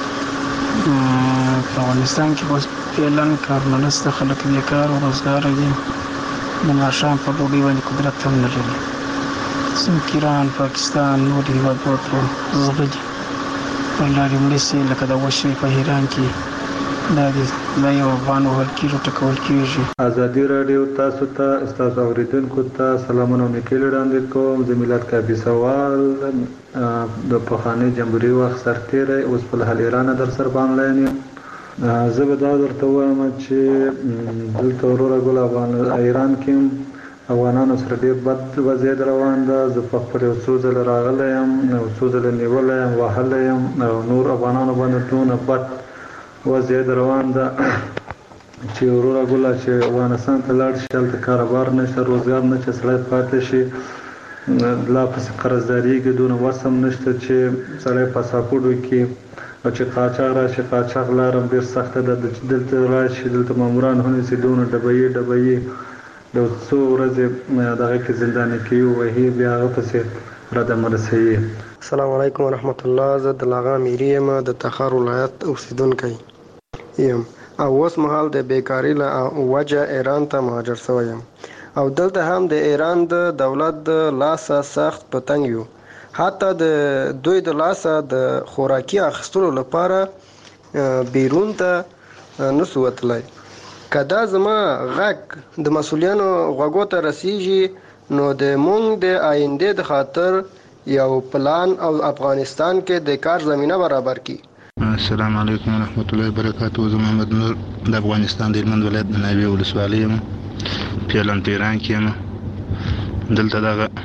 په افغانستان کې اوس فعلاً کارونه نشته، خلک بیکار او روزګار دي، د ماښام په ډوډۍ باندې قدرت هم نه لري. څوک ایران، پاکستان، نور هېوادونو ته ځغلي پر لارې مرستې لکه د وشوي په ایران کې دا یو افغان وهل کېږي، ټکول کېږي. ازادي رادیو تاسو ته ستاسو اوریدونکو ته سلامونه او نیکۍ وړاندې کوم. زه میلاد کافي سوال د پخواني جمهوریت وخت سرتیری اوس په حال ایران در سره په انلاین یم. زه به دا درته وایم چې دلته وروره ګل ایران کې افغانانو سره ډېر بد وضعیت روان ده. زه په خپل یو څو ځله راغلی یم، یو څو ځله نیولی یم، وهلی یم او نور افغانانو باندې دونه بد وضعیت روان ده چې وروره ګله چې افغانستان ته لاړ شي، هلته کاروبار نشته، روزګار نشته، سړی پاتې شي لا پسې قرضدارېږي، دونه وس هم نشته چې سړی پاسپورټ وکړي او چې قاچاق راشي. قاچاق لار هم ډېر سخته ده چې دلته راشي، دلته ماموران ونیسي، دونه ډبیې د څو ورځې دغه کې زنداني کوي، وهي بیا هغه پسې رادم رسوي. السلام علیکم ورحمت الله. زه د لاغا میری یم، د تخار ولایت اوسیدونکی یم او اوس مهال د بیکاری له وجه ایران ته مهاجر شوی یم. او دلته هم د ایران د دولت د لاسه سخت په تنګ یو. حتی د دوی د لاسه د خوراکي اخیستلو لپاره بیرون ته نسو وتلی. که دا زما غږ د مسؤلیانو غوږو ته رسیږي نو د مونږ د آینده د خاطر یو پلان او افغانستان کې د کار زمینه برابر کی. السلام علیکم ورحمت الله وبرکاته. زه محمد نور د افغانستان د هلمند ولایت د ناوې ولسوالۍ یم، پیلن په ایران کې یم. دلته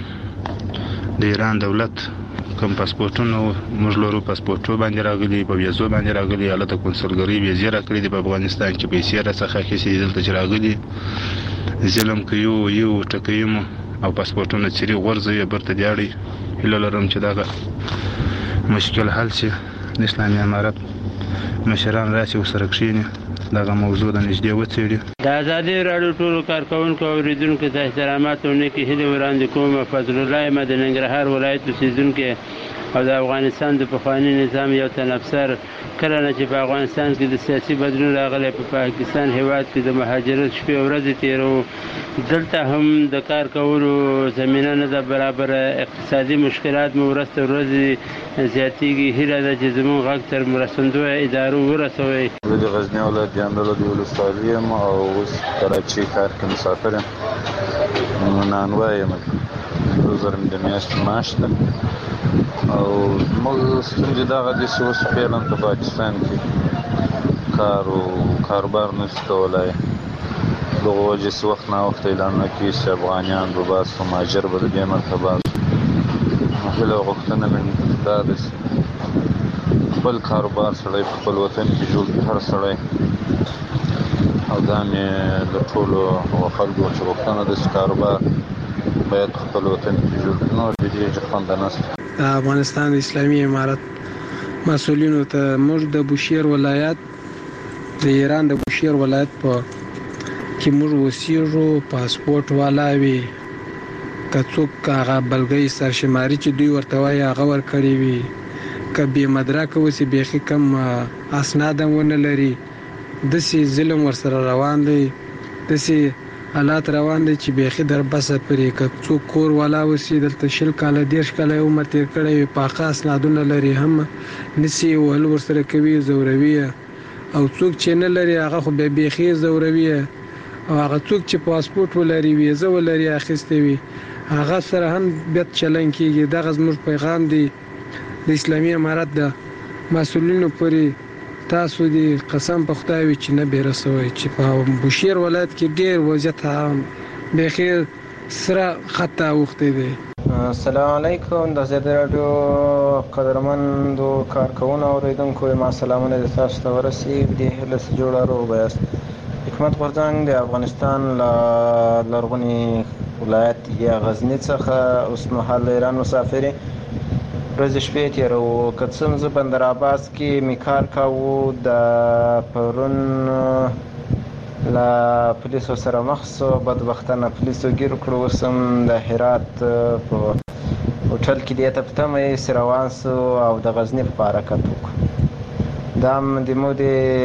دغه د ایران دولت کوم پاسپورټونه موږ لرو، پاسپورټو باندې راغلي، په ویزو باندې راغلي، هلته کنسولګرۍ ویزې راکړي دي په افغانستان کې، پیسې راڅخه اخیستې دي. دلته چې راغلي ظلم کوي، یو ټکوي مو او پاسپورټونه چیرې غورځوي بیرته دې اړوي. هیله لرم چې دغه مشکل حل شي، د اسلامي امارت مشران راشي ورسره کښېني، دغه موضوع د نږدې وڅېړي. د ازادي راډیو ټولو کارکوونکو او اورېدونکو ته احترامات او نیکې هیلې وړاندې کوم. فضل الله یم د ننګرهار ولایت اوسېدونکی او د افغانستان د پخواني نظام یو تن افسر. کله نه چې په افغانستان کې د سیاسي بدلون راغلی، په پاکستان هیواد کې د مهاجرت شپې او ورځې تېروو. دلته هم د کار کولو زمینه نه ده برابره، اقتصادي مشکلات مو ورځ تر ورځې زیاتېږي. هیله ده چې زموږ غږ تر مرستندویه ادارو ورسوئ. زه د غزني ولایت د اندړو ولسوالۍ یم او اوس کراچۍ ښار کې مسافر یم. نانوا یم، 2000 د میاشتې معاش ده. او موږ ستونزې دغه دي چې اوس فعلا په پاکستان کې کار او کاروبار نشو کولی. دغه وجې چې وخت ناوخته اعلانونه کېږي چې افغانیان به باسو، مهاجر به د دې مرته باسو. هیله او غوښتنه مې دا ده چې خپل کاروبار سړی په خپل وطن کې جوړ کړي، هر سړی. او دا مې د ټولو خلکو چې غوښتنه ده چې کاروبار باید په خپل وطن کې جوړ کړي. نور د دې خوند نشته. د افغانستان د اسلامي امارت مسؤلینو ته موږ د بوشهر ولایت، د ایران د بوشهر ولایت په کې موږ اوسېږو، پاسپورټ والا وي، که څوک هغه بلګۍ سرشماري چې دوی ورته وایي هغه ورکړې وي، که بې مدرکه اوسي، بیخي کم اسناد هم ونه لري، داسې ظلم ورسره روان دی، داسې حالات روان دي چې بیخي در بسه پرې. که څوک کور والا اوسي، دلته 20 کاله 30 کاله عمر تېر کړی وي، پاخه اسنادونه لري، هم نسي وهل ورسره کوي، زوروي. او څوک چې نه لري هغه خو بیا بیخي زوروي. او هغه څوک چې پاسپورټ ولري، ویزه ولري اخیستې وي، هغه سره هم بد چلن کېږي. دغه زموږ پیغام دی د اسلامي امارت د مسؤلینو پورې. تاسو دې قسم په خدای وي چې نه بیرسوي چې په بوشهر ولایت کې ډېر وضعیت بیخي سره خطا اوښتی دی. السلام علیکم. د ازادي راډیو قدرمندو کارکوونکو او اورېدونکو ما سلامونه د تاسو ته ورسېږي. د هیله څخه جوړه روغ یاست. حکمت غورځنګ د افغانستان لرغوني ولایت یا غزني څخه اوس مهال ایران مسافر ورځې شپې تېروو. که څه هم زه بندر عباس کې مې کار کاوه، د پرون له پولیسو سره مخ شو، بدبختانه پولیسو ګیر کړو. اوس هم د هرات په هوټل کې دې ته په تمه یې روان شو او د غزني په حرکت وکړو. دا هم د مو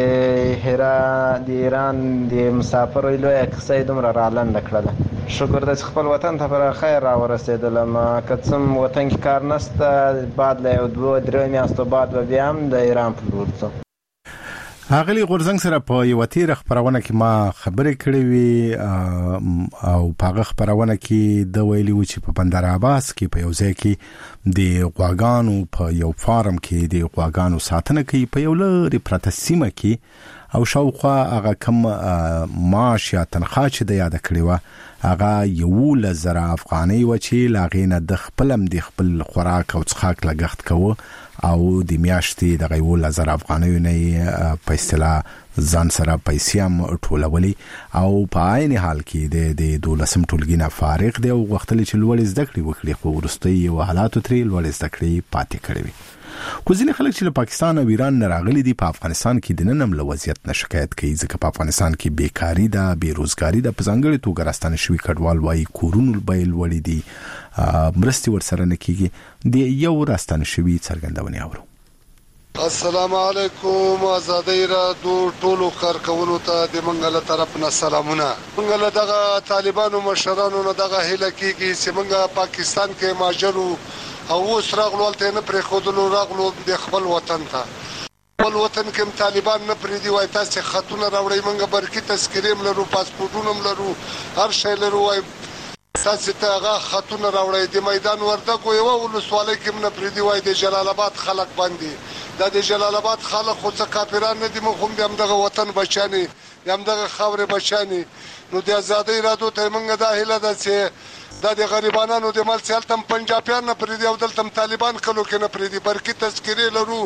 د ایران د مسافرو لویه کیسه یې دومره رالنډه کړله. شکر ده چې خپل وطن ته پر خیر راورسېدلم. که څه هم وطن کې کار نشته، بعد له 2-3 میاشتو بعد به بیا هم د ایران په لور ځم. اغلی غورځنګ سره په یو تیر خبرونه کې ما خبرې کړې وي او په هغه خبرونه کې د ویلي و چې په بندر عباس کې په یو ځای کې د غواګانو په یو فارم کې د غواګانو ساتنه کوي په یو لري پرته سیمه کې او شاوخوا هغه کم معاش یا تنخواه چې د یاد کړی و هغه 11,000 افغانۍ و چې لاغینه د خپلم د خپل خوراک او څښاک لګښت کوو او د میاشتې د 11,000 افغانۍ نه په اصطلاح ځان سره پیسې هم ټولولي او په عین حال کې د 12 ټولګي نه فارغ دی او غوښتل چې لوړ زده کړې وکړي، خو وروستي یو حالاتو ترې لوړ زده کړې پاتې کړې وي. خو ځینې خلک چې له پاکستان او ایران نه راغلي دي په افغانستان کې د نن هم له وضعیت نه شکایت کوي، ځکه په افغانستان کې بیکاري ده، بیروزګاري ده، په ځانګړې توګه راستانه شوي کډوال وایي کورونو بیې لوړې دي، مرستې ورسره نه کېږي. د یو راستانه شوي څرګندونې اورو. السلام علیکم ازادۍ رادیو ټولو کارکونو ته د منګل طرف نه سلامونه. منګل دغه طالبانو مشرانو نه دغه هله کیږي چې منګه پاکستان کې ماجرو او اوس راغلو ته نه پرې خودلو راغلو د خپل وطن ته. خپل وطن کې طالبان نه پرې دی وای تاسو خاتون راوړی منګه برکی تذکرې لرو پاسپورټونه لرو هر شی لرو وای تاسو ته هغه خاتون راوړی د میدان وردګو یو ولسوالۍ کې نه پرې دی وای د جلال آباد خلک باندې د جلال آباد خلک خو څه کافران نه دي مخوم د همدغه وطن بچانی د همدغه خاورې بچانی. نو د ازادۍ رادیو ته موږ دا هیله ده چې د غریبانو د مال سیال تم پنجابیان نه پرې دی او دلته طالبان کلو کې نه پرې دی برکی تذکرې لرو.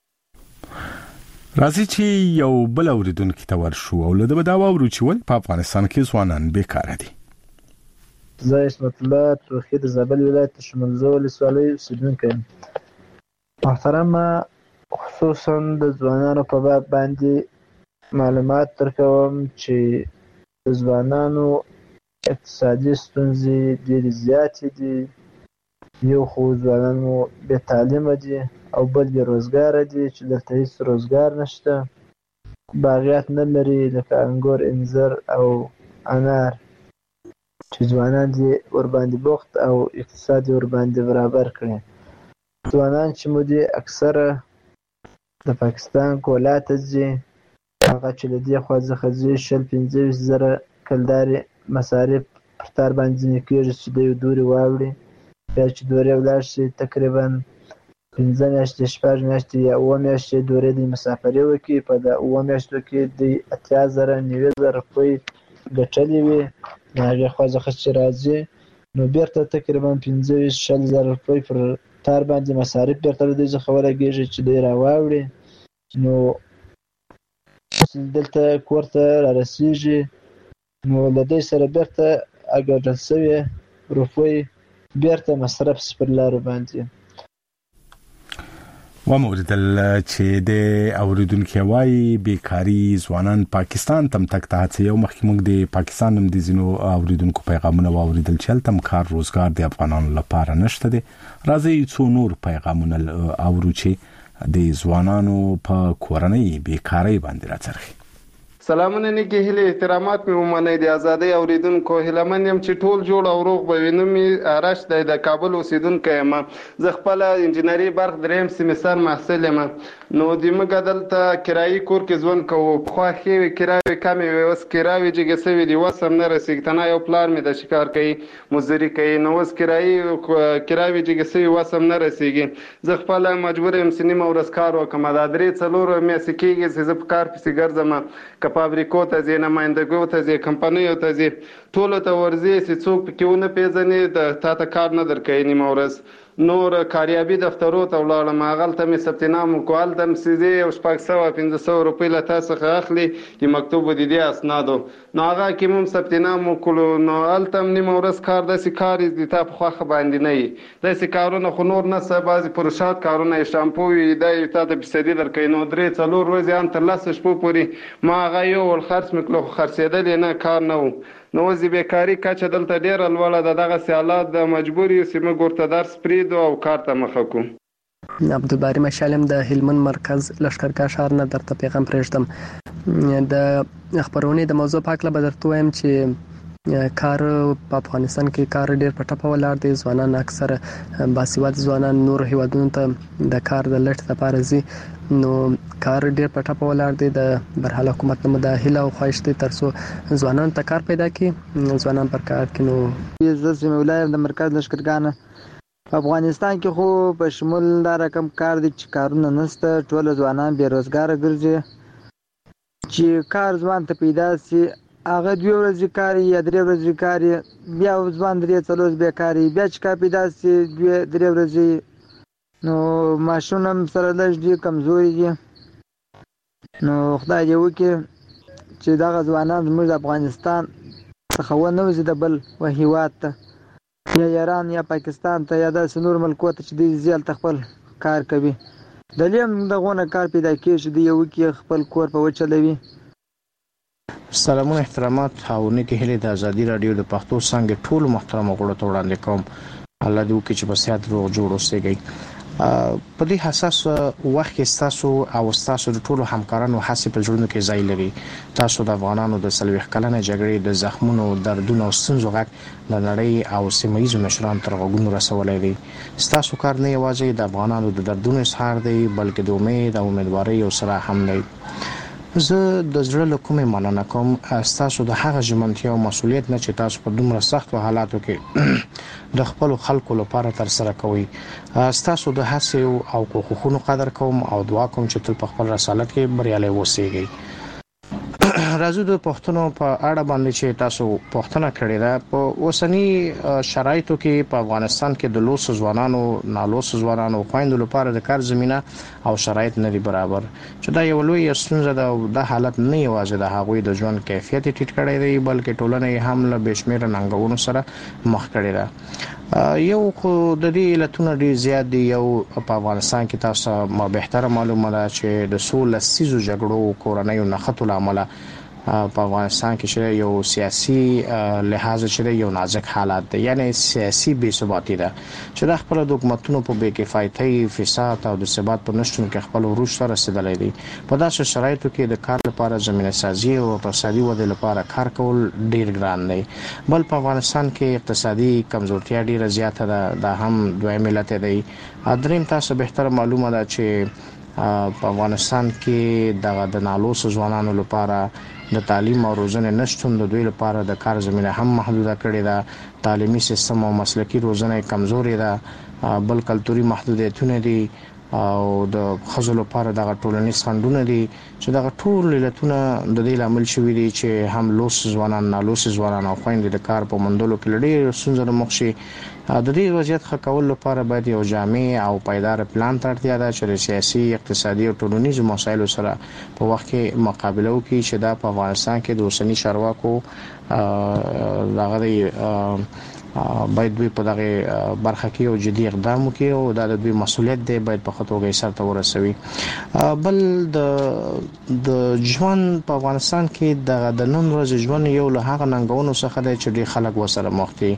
راځي چې یو بل اوریدونکو ته ورشو او له دا واورو چې ول په افغانستان کې ځوانان بیکاره دي. زه اسمت الله توخی د زابل ولایت شمال زول ولسوالۍ اوسیدونکی یم. محترمه خصوصا د ځوانانو په باب باندې معلومات درکوم چې د ځوانانو اقتصادي ستونزې ډېرې زیاتې دي. یو خو ځوانانو بې تعلیمه دي او بل بې روزګاره دي چې دلته هېڅ روزګار نشته. باغیات نه لري لکه انګور انځر او انار چې ځوانان دې ورباندې بوخت او اقتصاد یې ورباندې برابر کړي. ځوانان چې مو دي اکثره د پاکستان کولا ته ځي هغه چې له دې خوا څخه ځي 25 زره کلدارې مصارف پر تار باندې ځینې کېږي چې د یو دورې واوړي بیا چې دورې ولاړ شي تقریبا 15 میاشتې 6 میاشتې یا 7 میاشتې دورې د مسافرۍ وکړي. په د 7 میاشتو کې د 80 زره 90 زره روپۍ ګټلې وي د هغې خوا څخه چې راځي نو بیرته تقریبا 15-20 زره روپۍ پر تار باندې مصارف بیرته له دوی څخه ولګېږي چې دوی راواوړي. نو دلته کور ته رارسېږي نو له دوی سره بیرته اګډل شوې روپۍ بیرته مصرف شي پر لارو باندې. وموردل چې د اوریدونکو وایي بیکاری ځوانان پاکستان تم تک ته هڅه یو مخکې موږ د پاکستان هم د زینو اوریدونکو پیغامونه واوریدل چې تم کار روزګار د افغانانو لپاره نشته دي. راځي څو نور پیغامونه اورو چې د ځوانانو په کورنۍ بیکاری باندې راځي. سلامونه نیکی هیله احترامات مې ومنئ. د ازادۍ اوریدونکو هیلهمن یم چې ټول جوړ او روغ به وي. نوم مې آرش دی د کابل اوسیدونکی یم. زه خپله انجینري برق دریم سیمستر محصل یم. نو د موږ دلته کرایي کور کې ژوند کوو. پخوا ښې وې کراوې کمې وې اوس کراوې جګې شوې دي وس هم نه رسېږي. تنها یو پلار مې د شکار کوي مزدوري کوي نو اوس کراوې جګې شوې وس هم نه رسېږي. زه خپله مجبور یم چې نیمه ورځ کار وکړم. دا 3-4 میاشتې کېږي چې زه په کار پسې ګرځم که فابریکو ته ځي نمایندګیو ته ځي کمپنیو ته ځي ټولو ته ورځي چې څوک پکې ونه پېژني تا ته کار نه درکوي نیمه ورځ. نور کاریابي دفترو ته ولاړم هغلته مې ثبت نام وکړو هلته هم سیدې یو 500-500 روپۍ له تا څخه اخلي د مکتوبو د دې اسنادو. نو هغه کې مو هم ثبت نام وکړو نو هلته هم نیمه ورځ کار داسې کار د تا په خوښه باندې نه وي. داسې کارونه خو نور نشته بعضې پروشات کارونه یې شامپو وي دا یې تا ته فیصدي درکوي. نو 3-4 ورځې هم تر 10 شپو پورې ما هغه یو ور خرڅ مې کړو خو خرڅېدل یې نه کار نه و. نو اوس د بیکاري کچه دلته ډېره لوړه ده. دغسې حالات د مجبور یو چې موږ ورته درس پرېږدو او کار ته مخه کړو. عبدالباري مشال یم د هلمند مرکز لښکرګاه ښار نه درته پیغام پرېږدم. د خپرونې د موضوع په هکله به درته ووایم چې کار په افغانستان کې کار ډېر په ټپه ولاړ دی. ځوانان اکثره باسواده ځوانان نورو هیوادونو ته د کار د لټ لپاره ځي نو کار ډېر په ټپه ولاړ دی. د برحال حکومت نه د هیله او خواهش دی تر څو ځوانانو ته کار پیدا کړي ځوانان پر کار کړي. نو زه سیمه ولایم د مرکز لښکرګاه نه په افغانستان کې خو په شمول دا رقم کار دی چې کارونه نشته. ټول ځوانان بې روزګاره ګرځي چې کار ځوان ته پیدا سي هغه 2 ورځې کار یا 3 ورځې کار بیا ځوان 3-4 ورځې بیکار بیا چې کار پیدا سي 2-3 ورځې نو ماشوم هم سره لږ دي کمزوري دي. نو خدای دې وکړي چې دغه ځوانان زموږ د افغانستان څخه ونه وځي د بل هیواد ته یا ایران یا پاکستان ته یا داسې نور ملکو ته چې دوی ځي هلته خپل کار کوي. دلته هم دغونه کار پیدا کېږي چې دوی وکړي خپل کور په وچلوي. سلامونه احترامات او نیکې هیلې د ازادي راډیو د پښتو څانګې ټولو محترمو غړو ته وړاندې کوم. الله دې وکړي چې په صحت روغ جوړ اوسئ. په دې حساس وخت کې تاسو او تاسو د ټولو همکارانو هڅې په ژوند کې ځای لري. تاسو د افغانانو د 40 کلنې جګړې د زخمونو دردونو او ستونزو غږ د نړۍ او سیمه ییزو مشرانو تر غوږونو رسولی دی. تاسو کار نه یوازې د افغانانو د دردونو اظهار دی بلکې د امید او امیدوارۍ یو سره هم دی. زه د زړه له کومې مننه کوم تاسو د هغه ژمنتیا او مسؤلیت نه چې تاسو په دومره سختو حالاتو کې د خپل خلکو لپاره تر سره کوئ. تاسو د هڅې او کوښښونو قدر کوم او دعا کوم چې تل په خپل رسالت کې بریالي اوسئ. راځو د پښتنو په اړه باندې چې تاسو پښتنه کړې ده. په اوسنی شرایطو کې په افغانستان کې د لوسو ځوانانو نالوسو ځوانانو خويندو لپاره د کار زمينه او شرایط نه دي برابر چې دا یو لوی ستونزه ده او د حالت نه یوازې د هغوی د ژوند کیفیت ټیټ کړی دی بلکې ټولنه هم له بشمیره ننګونو سره مخ کړی ده. یو خو د دې علتونه ډیر زیات دي. یو په افغانستان کې تاسو ما بهتره معلومه ده چې د 16 سیزو جګړو کورنۍ نخښتو لامل په افغانستان کې چې یو سیاسي لحاظ چې یو نازک حالات دي یعنی سیاسي بې ثباتی ده چې د خپل حکومتونو په بې کفایتۍ فساد او د ثبات په نشټون کې خپل وروش سره رسیدلی دي. په داسې شرایطو کې د کار لپاره زمینه سازي او اقتصادي ودې لپاره کار کول ډیر ګران دی. بل په افغانستان کې اقتصادي کمزورتیا ډیره زیاته ده. دا هم دویم علت دی. دریم تاسو بهتر معلومه ده چې په افغانستان کې د نالوسو ځوانانو لپاره د تعلیم او روزنې نشټون د دوی لپاره د کار زمینه هم محدوده کړې ده. تعلیمي سیستم او مسلکي روزنه کمزوري ده. بل کلتوري محدودیتونه دي او د خزو لپاره د ټولنیز خنډونه دي چې د ټول علتونه د دې لامل شوي دي چې هم لوس ځوانان نالوس ځوانان او خويندې د کار په مندلو کې لړۍ ستونزې مخ شي. د دې وضعیت ښه کول لپاره باید یو جامع او پایدار پلان ته اړتیا ده چې سیاسي اقتصادي او ټولنیز مسایلو سره په وخت کې مقابله وکړي چې دا په افغانستان کې د اوسنی چارواکو دغه باید دوی په دغه برخه کې یو جدي اقدام وکړي او دا د دوی مسؤلیت دی باید په خطوګي سره ورسوي. بل د ژوند په افغانستان کې د نن ورځې ژوند یو له هغه ننګونو څخه دی چې ډېر خلک وسره مخ دي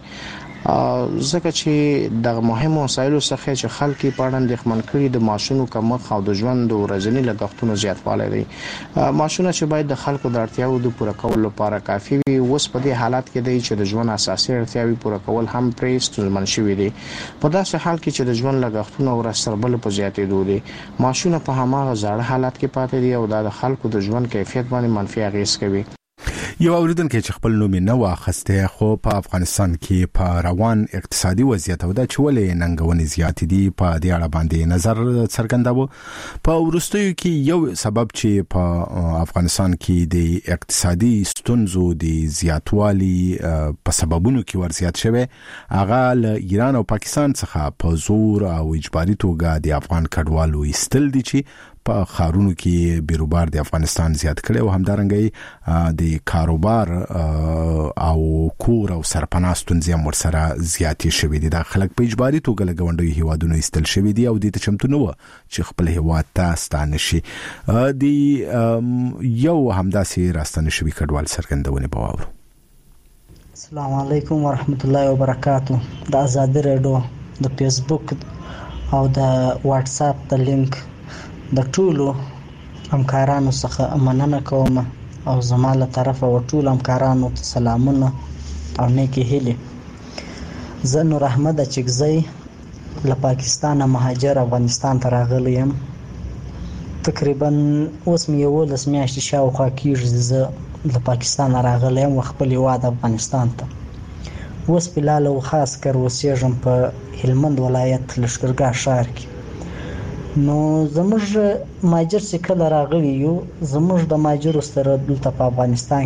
ځکه چې د مهمو مسایلو څخه چې خلک په اړه اندېښمن کړي د معاشونو کمښت او د ژوند د ورځني لګښتونو زیاتوالی دی. معاشونه چې باید د خلکو د اړتیاو د پوره کولو لپاره کافي وي اوس په دې حالت کې دی چې د ژوند اساسي اړتیاوې پوره کول هم پرې ستونزمن شوي دي. په داسې حال کې چې د ژوند لګښتونه ورځ تر بلې په زیاتېدو دي. معاشونه په هماغه زاړه حالت کې پاتې دي او دا د خلکو د ژوند کیفیت باندې منفي اغېز کوي. یو اوریدونکو چې خپل نوم نه واخسته خو په افغانستان کې په روان اقتصادي وضعیت او د چولې ننګونې زیات دي په دې اړه باندې نظر څرګنداوه. په ورستیو کې یو سبب چې په افغانستان کې د اقتصادي ستونزو د زیاتوالي په سببونو کې ورزیات شوه هغه له ایران او پاکستان څخه په زور او اجباري توګه د افغان کډوالو ایستل دي چې په خارونو کې بیروبار د افغانستان زیات کړي او همدارنګه د کاروبار او کور او سرپناستون زم ورسره زیاتې شوې دي. د خلک په اجباري توګه له غونډوي هیوادونو ایستل شوې دي او د تشمتو نو چې خپل هیواد ته ستانه شي. د یو همداسې راستنه شوی کډوال څرګندونه بواورو. السلام علیکم ورحمت الله وبرکاتہ. د آزادی رادیو د فیسبوک او د واتس اپ د لینک د ټولو همکارانو څخه مننه کوم او زما له طرفه او ټول همکارانو ته سلامونه او نیکی هیلې. زه نور احمد چکزی له پاکستان مهاجر افغانستان ته راغلی یم. تقریبا اوس مې 11 میاشتې شاوخوا کېږي زه له پاکستان راغلی یم او خپل هیواد افغانستان ته. اوس فلحال او خاص کر اوسېږم په هلمند ولایت لښکرګاه ښار کې. نو زموږ ماجر چې کله راغلي یو زموږ د ماجرو سره دلته په افغانستان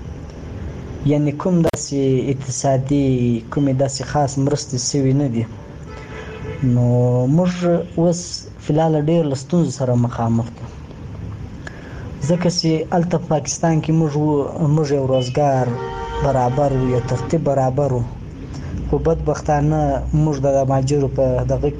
کې یعنی کوم داسې اقتصادي کومې داسې خاص مرستې سوي نه دي. نو موږ اوس فلحال ډېر له ستونزو سره مخامخ یو ځکه چې هلته په پاکستان کې موږ یو روزګار برابر و یو ترتیب برابر و خو بدبختانه موږ د ماجرو په دغه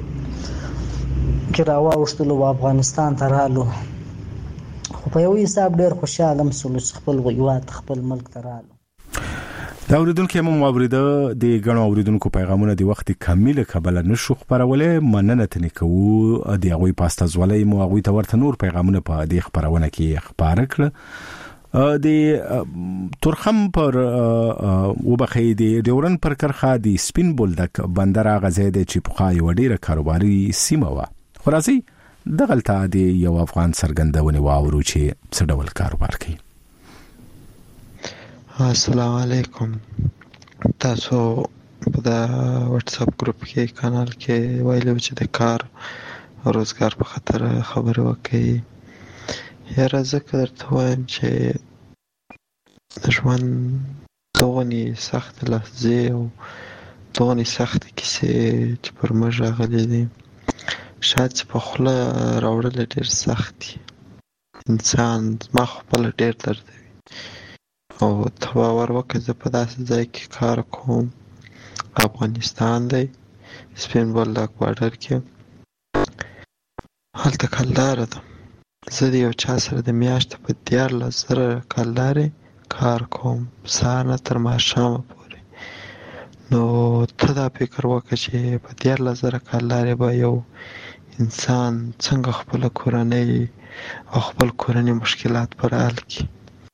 کې راواوښتلو او افغانستان ته رالو. خو په یو حساب ډېر خوشحاله یم چې خپل هیواد خپل ملک ته رالو. دا اوریدونکو هم اوریده د غنو اوریدونکو پیغامونه د وخت کمیله کبل نشو خبرولې مننه تنه کوو د غوي پاستا زولې مو غوي تورته نور پیغامونه په د خبرونه کې خبر کړ د ترخم پر وبخې د ډیورن پر کرخه د سپین بولدک بندر غزې د چپخای وډیره کاروباري سیمه وا خلاصي دغلطه د یو افغان سرګندونه واورو چې څه ډول کاروبار کوي. السلام علیکم. تاسو په دا واتس اپ ګروپ کې کانال کې وایلو چې د کار او روزګار په خاطر خبرې وکړي. یاره زه درته وایم چې ژوند دغونې سخت لحظې او دغونې سختې کیسې چې پر موږ راغلي دي شاید چې په خوله راوړل ډېر سخت دي. انسان زما خپله ډېر دردوي او ته باور وکړه زه په داسې ځای کې کار کوم افغانستان دی سپین بولدک بارډر کې هلته کلداره ده. زه د یو چا سره د میاشتې په 14,000 کلدارې کار کوم سهار نه تر ماښامه پورې. نو ته دا فکر وکړه چې په 14,000 کلدارې به یو انسان څنګه خپل کورنۍ او خپل کورنۍ مشکلات پر حل کړي.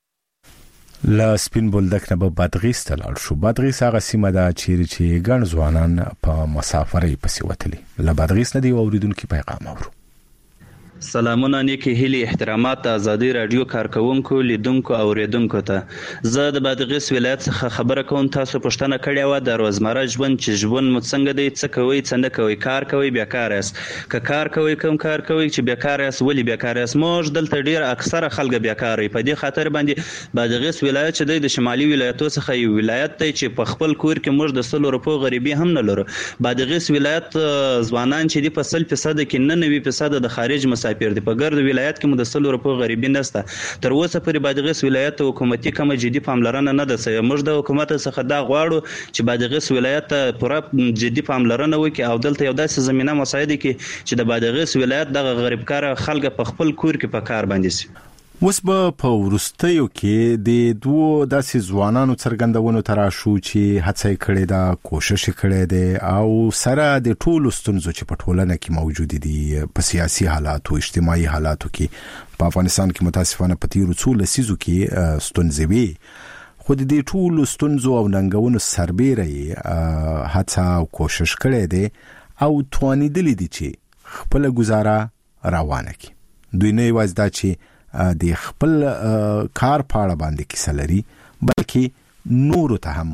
لا سپین بولدک نه به بادغیس ته لاړ شو. بادغیس هغه سیمه ده چې ګڼ ځوانان په مسافرۍ پسې وتلي. له بادغیس نه دی اوریدونکو پیغام اورو. سلامونه نیکی هیلی احترامات ازادي رادیو کارکونکو لیدونکو او اوریدونکو ته زه د بادغیس ولایت څخه خبره کوم. تاسو پوښتنه کړې و د روزمره ژوند چې ژوند مو څنګه دی څه کوي څه نه کوي کار کوي بیکار یاست که کار کوي کوم کار کوي چې بیکار یاست ولې بیکار یاست. موږ دلته ډیر اکثره خلک بیکار وي په دې خاطر باندې بادغیس ولایت چې د شمالي ولایتو څخه یو ولایت دی چې په خپل کور کې موږ د 100 روپو غریبي هم نه لرو. بادغیس ولایت ځوانان چې دی په 100% کې 99% د خارج مسافر دي. په ګرد ولایت کې مو د 100 روپو غریبي نشته. تر اوسه پورې بادغیس ولایت حکومتي کومه جدي پاملرنه نه ده سوې. موږ د حکومت څخه دا غواړو چې بادغیس ولایت ته پوره جدي پاملرنه وکړي او دلته یو داسې زمينه مساعده کړي چې د بادغیس ولایت د غریبکار خلک په خپل کور کې په کار باندې سي. اوس به په ورستیو کې د دوه داسې ځوانانو څرګندونو تراشو چې هڅه کړې ده کوشش کړې ده او سره د ټولو ستونزو چې په ټولنه کې موجود دي په سیاسي حالات او اجتماعي حالاتو کې په افغانستان کې متاسفانه په تیرو څو لسیزو کې ستونزې وي خو د ټولو ستونزو او ننګونو سربېره هڅه او کوشش کړې ده او توانیدلې دي چې خپل گزاره روانه کړي. دوی نه یوازې دا چې د خپل کار پاړه باندې کیسه لري بلکې نور ته هم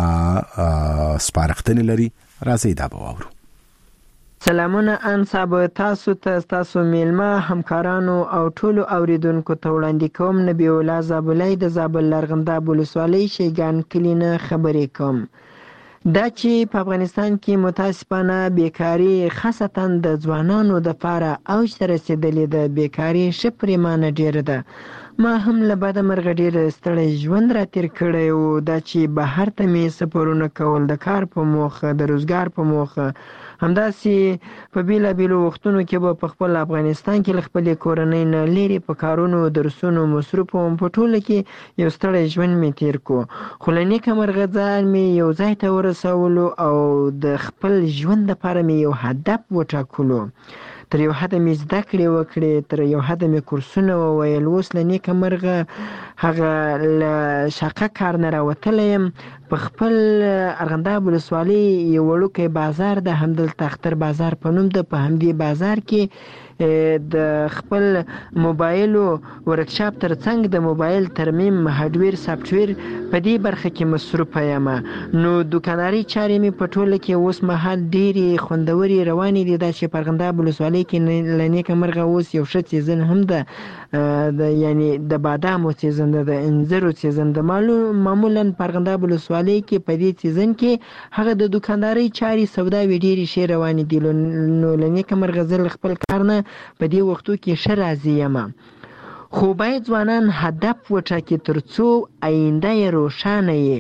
سپارښتنې لري. راځي دا به واورو. سلامونه ان صاحب تاسو میلمه همکارانو او ټولو اوریدونکو ته وړاندې کوم. نبی الله زابلای د زابل لرغنده ولسوالۍ شیګان کلی نه خبرې کوم. دا چې په افغانستان کې متاسفانه بیکاری خاصتا د ځوانانو د لپاره اوج ته رسیدلې ده. بیکاری ښه پریمانه ډیره ده. ما هم له بده مرغه ډیر ستړی ژوند را تیر کړی و. دا چې بهر ته مې سفرونه کول د کار په موخه د روزګار په موخه همداسې په بیلابیلو وختونو کې به په خپل افغانستان کې له خپلې کورنۍ نه لرې په کارونو درسونو مصروف وم. په ټوله کې یو ستړی ژوند مې تیر کو خو له نیکه مرغه ځان مې یو ځای ته ورسولو او د خپل ژوند لپاره مې یو هدف وټاکلو. تر یو حده مې زده کړې وکړې تر یو حده مې کورسونه وویل. اوس له نیکه مرغه هغه له شاقه کار نه راوتلی یم. په خپل ارغنداب ولسوالۍ یو وړوکی بازار د همدلته اختر بازار په نوم ده. په همدې بازار کې د خپل موبایلو ورکشاپ ترڅنګ د موبایل ترمیم هارډویر سافټویر په دې برخه کې مصروفه یم. نو دوکانداري چارې مې په ټوله کې اوس مهال ډېرې خوندورې روانې دي. دا چې په ارغنداب ولسوالۍ کې له نیکه مرغه اوس یو ښه سیزن هم ده یعنی د بادامو سیزن ده د انځرو سیزن ده. معمولا په ارغنداب ولسوالۍ کې په دې سیزن کې هغه د دوکانداري چارې سوداوي ډېرې ښې روانې دي. نو له نیکه مرغه زه له خپل کار نه په دې وختو کې ښه راضي یم. خو باید ځوانان هدف وټاکي ترڅو آینده یې روښانه وي.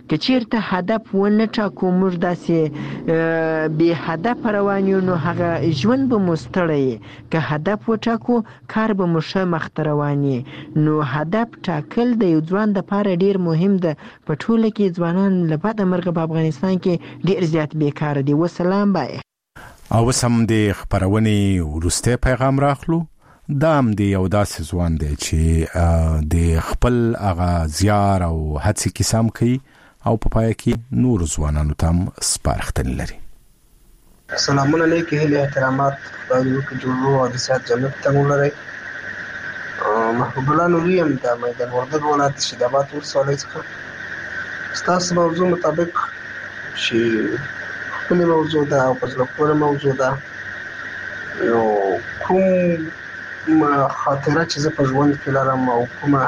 که چیرته هدف ونه ټاکو موږ داسې بې هدف روان یو نو هغه ژوند به مو ستړی که هدف وټاکو کار به مو ښه مخته روان نو هدف ټاکل د یو ځوان دپاره ډیر مهم ده په ټوله کې ځوانان له بده مرغه په افغانستان کې ډیر زیات بیکاره دي. وسلام بای. او سم د خبرونې وروسته پیغام راخلو. دام دی یو داسې ځوان دی چې د خپل هغه زیار او هڅې کیسام کوي او په پای کې نور ځوانانو ته هم سپارښتنې لري. سلامونه علیکم، هیله احترامات خدای وکړي جوړو او د صحت جنت ته مو لري. محبوب الله نوري هم د میدان وردګ ولایت شیداباد ولسوالۍ څخه. ستاسو موضوع مطابق چې خپلې موضوع ده او په زړه پورې موضوع ده، نو کوم خاطره چې زه په ژوند کې لرم او کومه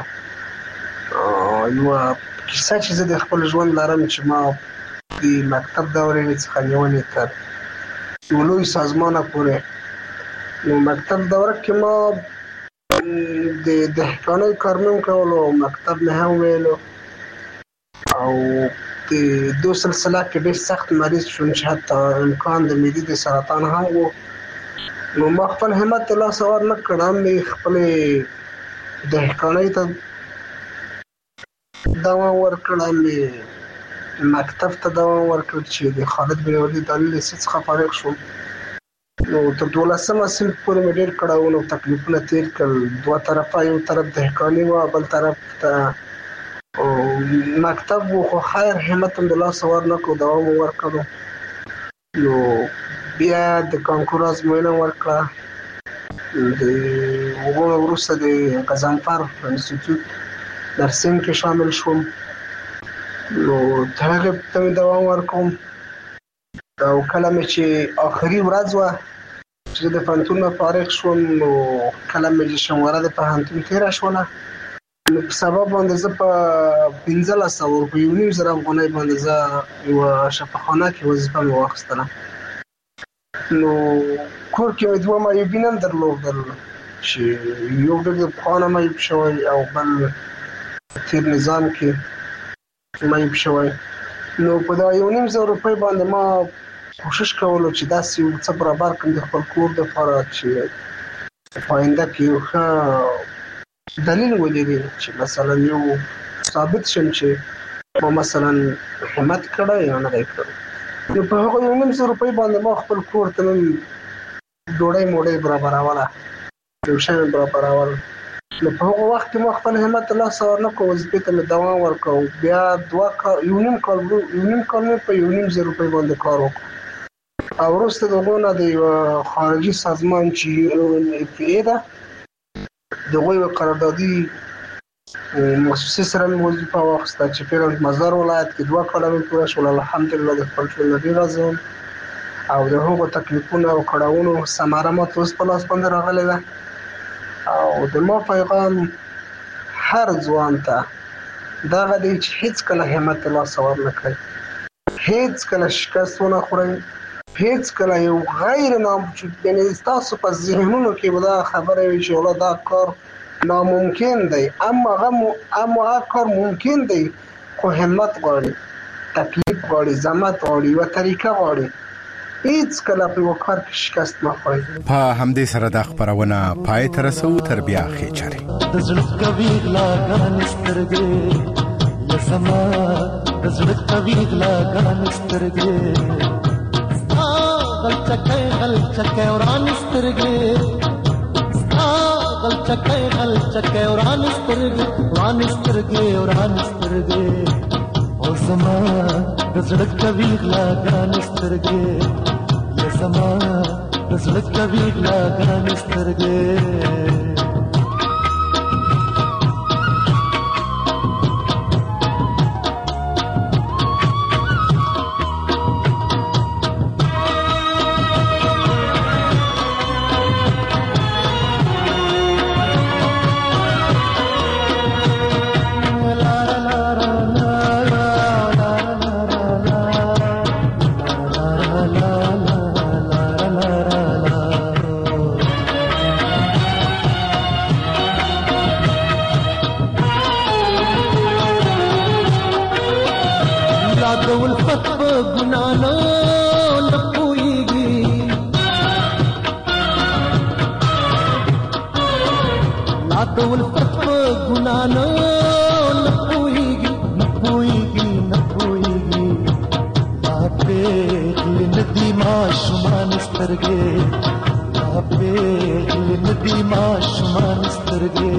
یوه کیسه چې زه د خپل ژوند لرم چې ما د مکتب دورې څخه نیولې تر یو لوی سازمانه پورې. نو مکتب دوره کې ما د دهقانۍ کار مې کولو او مکتب مې هم ویلو او د دو سلسله کې ډېر سخت مریض شوم چې حتی امکان د معدې د سرطان هم و. نو ما خپل همت ته لاس ور نه کړ، هم مې خپلې دهقانۍ ته دوام ورکړ، هم مې مکتب ته دوام ورکړ چې د خالد بن ولید علي لیسې څخه فارغ شوم. نو تر 12مه صنف پورې مې ډېر کړاوونه او تکلیفونه تېر کړل. دوه طرفه، یو طرف دهقاني وه، بل طرف ته مکتب و، خو خیر همت هم د لاس ور نه کړو، دوام مې ورکړو. نو بیا د کانکور ازموینه ورکړه. د هغو وروسته د غضنفر انسټیټیوټ نرسنګ کې شامل شوم. نو د هغې ته مې دوام ورکوم او کله مې چې آخري ورځ وه چې د پوهنتون نه فارغ شوم، نو کله مې چې شمواره د پوهنتون تېره شوله، نو په سبا باندې زه په 1500 روپۍ 1.5 افغانۍ باندې زه یوه شفاخانه کې وظیفه مې واخیستله. نو کور کې مې 2 معیوبین هم درلودل چې یو ډېر پخوانه معیوب شوی او بل تېر نظام کې معیوب شوی. نو په دا 1.5 روپۍ باندې ما کوشش کولو چې داسې یو څه برابر کړم د خپل کور دپاره چې په آینده کې یو ښه دلیل ولري، چې مثلا یو ثابت شم چې ما مثلا همت کړی یا نه دی کړی. نو په هغه 1.5 روپۍ باندې ما خپل کور ته نن ډوډۍ موډۍ برابروله، یو شی مې برابرول. نو په هغه وخت کې ما خپل همت ته لاس ور نه کړو، وظیفې ته مې دوام ورکړ. بیا 2 کال مې په 1.5 روپۍ باندې کار وکړ. او وروسته د هغو نه د یوه خارجي سازمان چې FA ده، د هغوی یوه قراردادي مؤسسې سره مې وظیفه واخیسته چې فعلا مزار ولایت کې 2 کاله مې پوره شول. الحمدلله د خپل ژوند نه ډېر راضي یم او د هغو تکلیفونو او کړاوونو ثمره ماته اوس په لاس باندې راغلې ده. او د ما پیغام هر ځوان ته دغه دی چې هېڅکله همت ته لاس ور نه کړئ، هېڅکله شکست ونه خورئ، هېڅکله یو غیر ناموجود، یعنې ستاسو په ذهنونو کې به دا خبره وي چې والله دا کار ناممکن دی، اما هغه کار ممکن دی، خو همت غواړي، تکلیف غواړي، زحمت غواړي، یوه طریقه غواړي. هېڅکله په یوه کار کې شکست مه خورئ. په همدې سره دا خپرونه پای ته رسوو. تر بیا ښې چارې. د زړه کوي غلاګانې سترګې یا زما د زړه کوي غلاګانې سترګې غلچکې ورانې سترګې غلچکې ورانې سترګې او زما د زړه کوي غلاګانې سترګې یا زما د زړه کوي غلاګانې سترګې. د الفت په ګناه نه پوهېږي لا د الفت په ګناه نه پوهېږي نه پوهېږي لا پېغلې نه دي ماشومان سترګې لا پېغلې نه دي ماشومان سترګې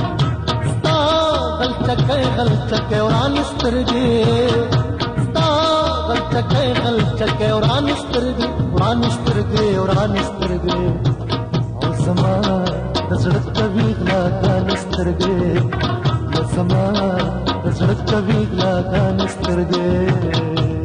غلچکے وران سترګې ستا غلچکے وران سترګې او زما د زړه کوي غلاګان سترګې زما د زړه کوي غلاګان سترګې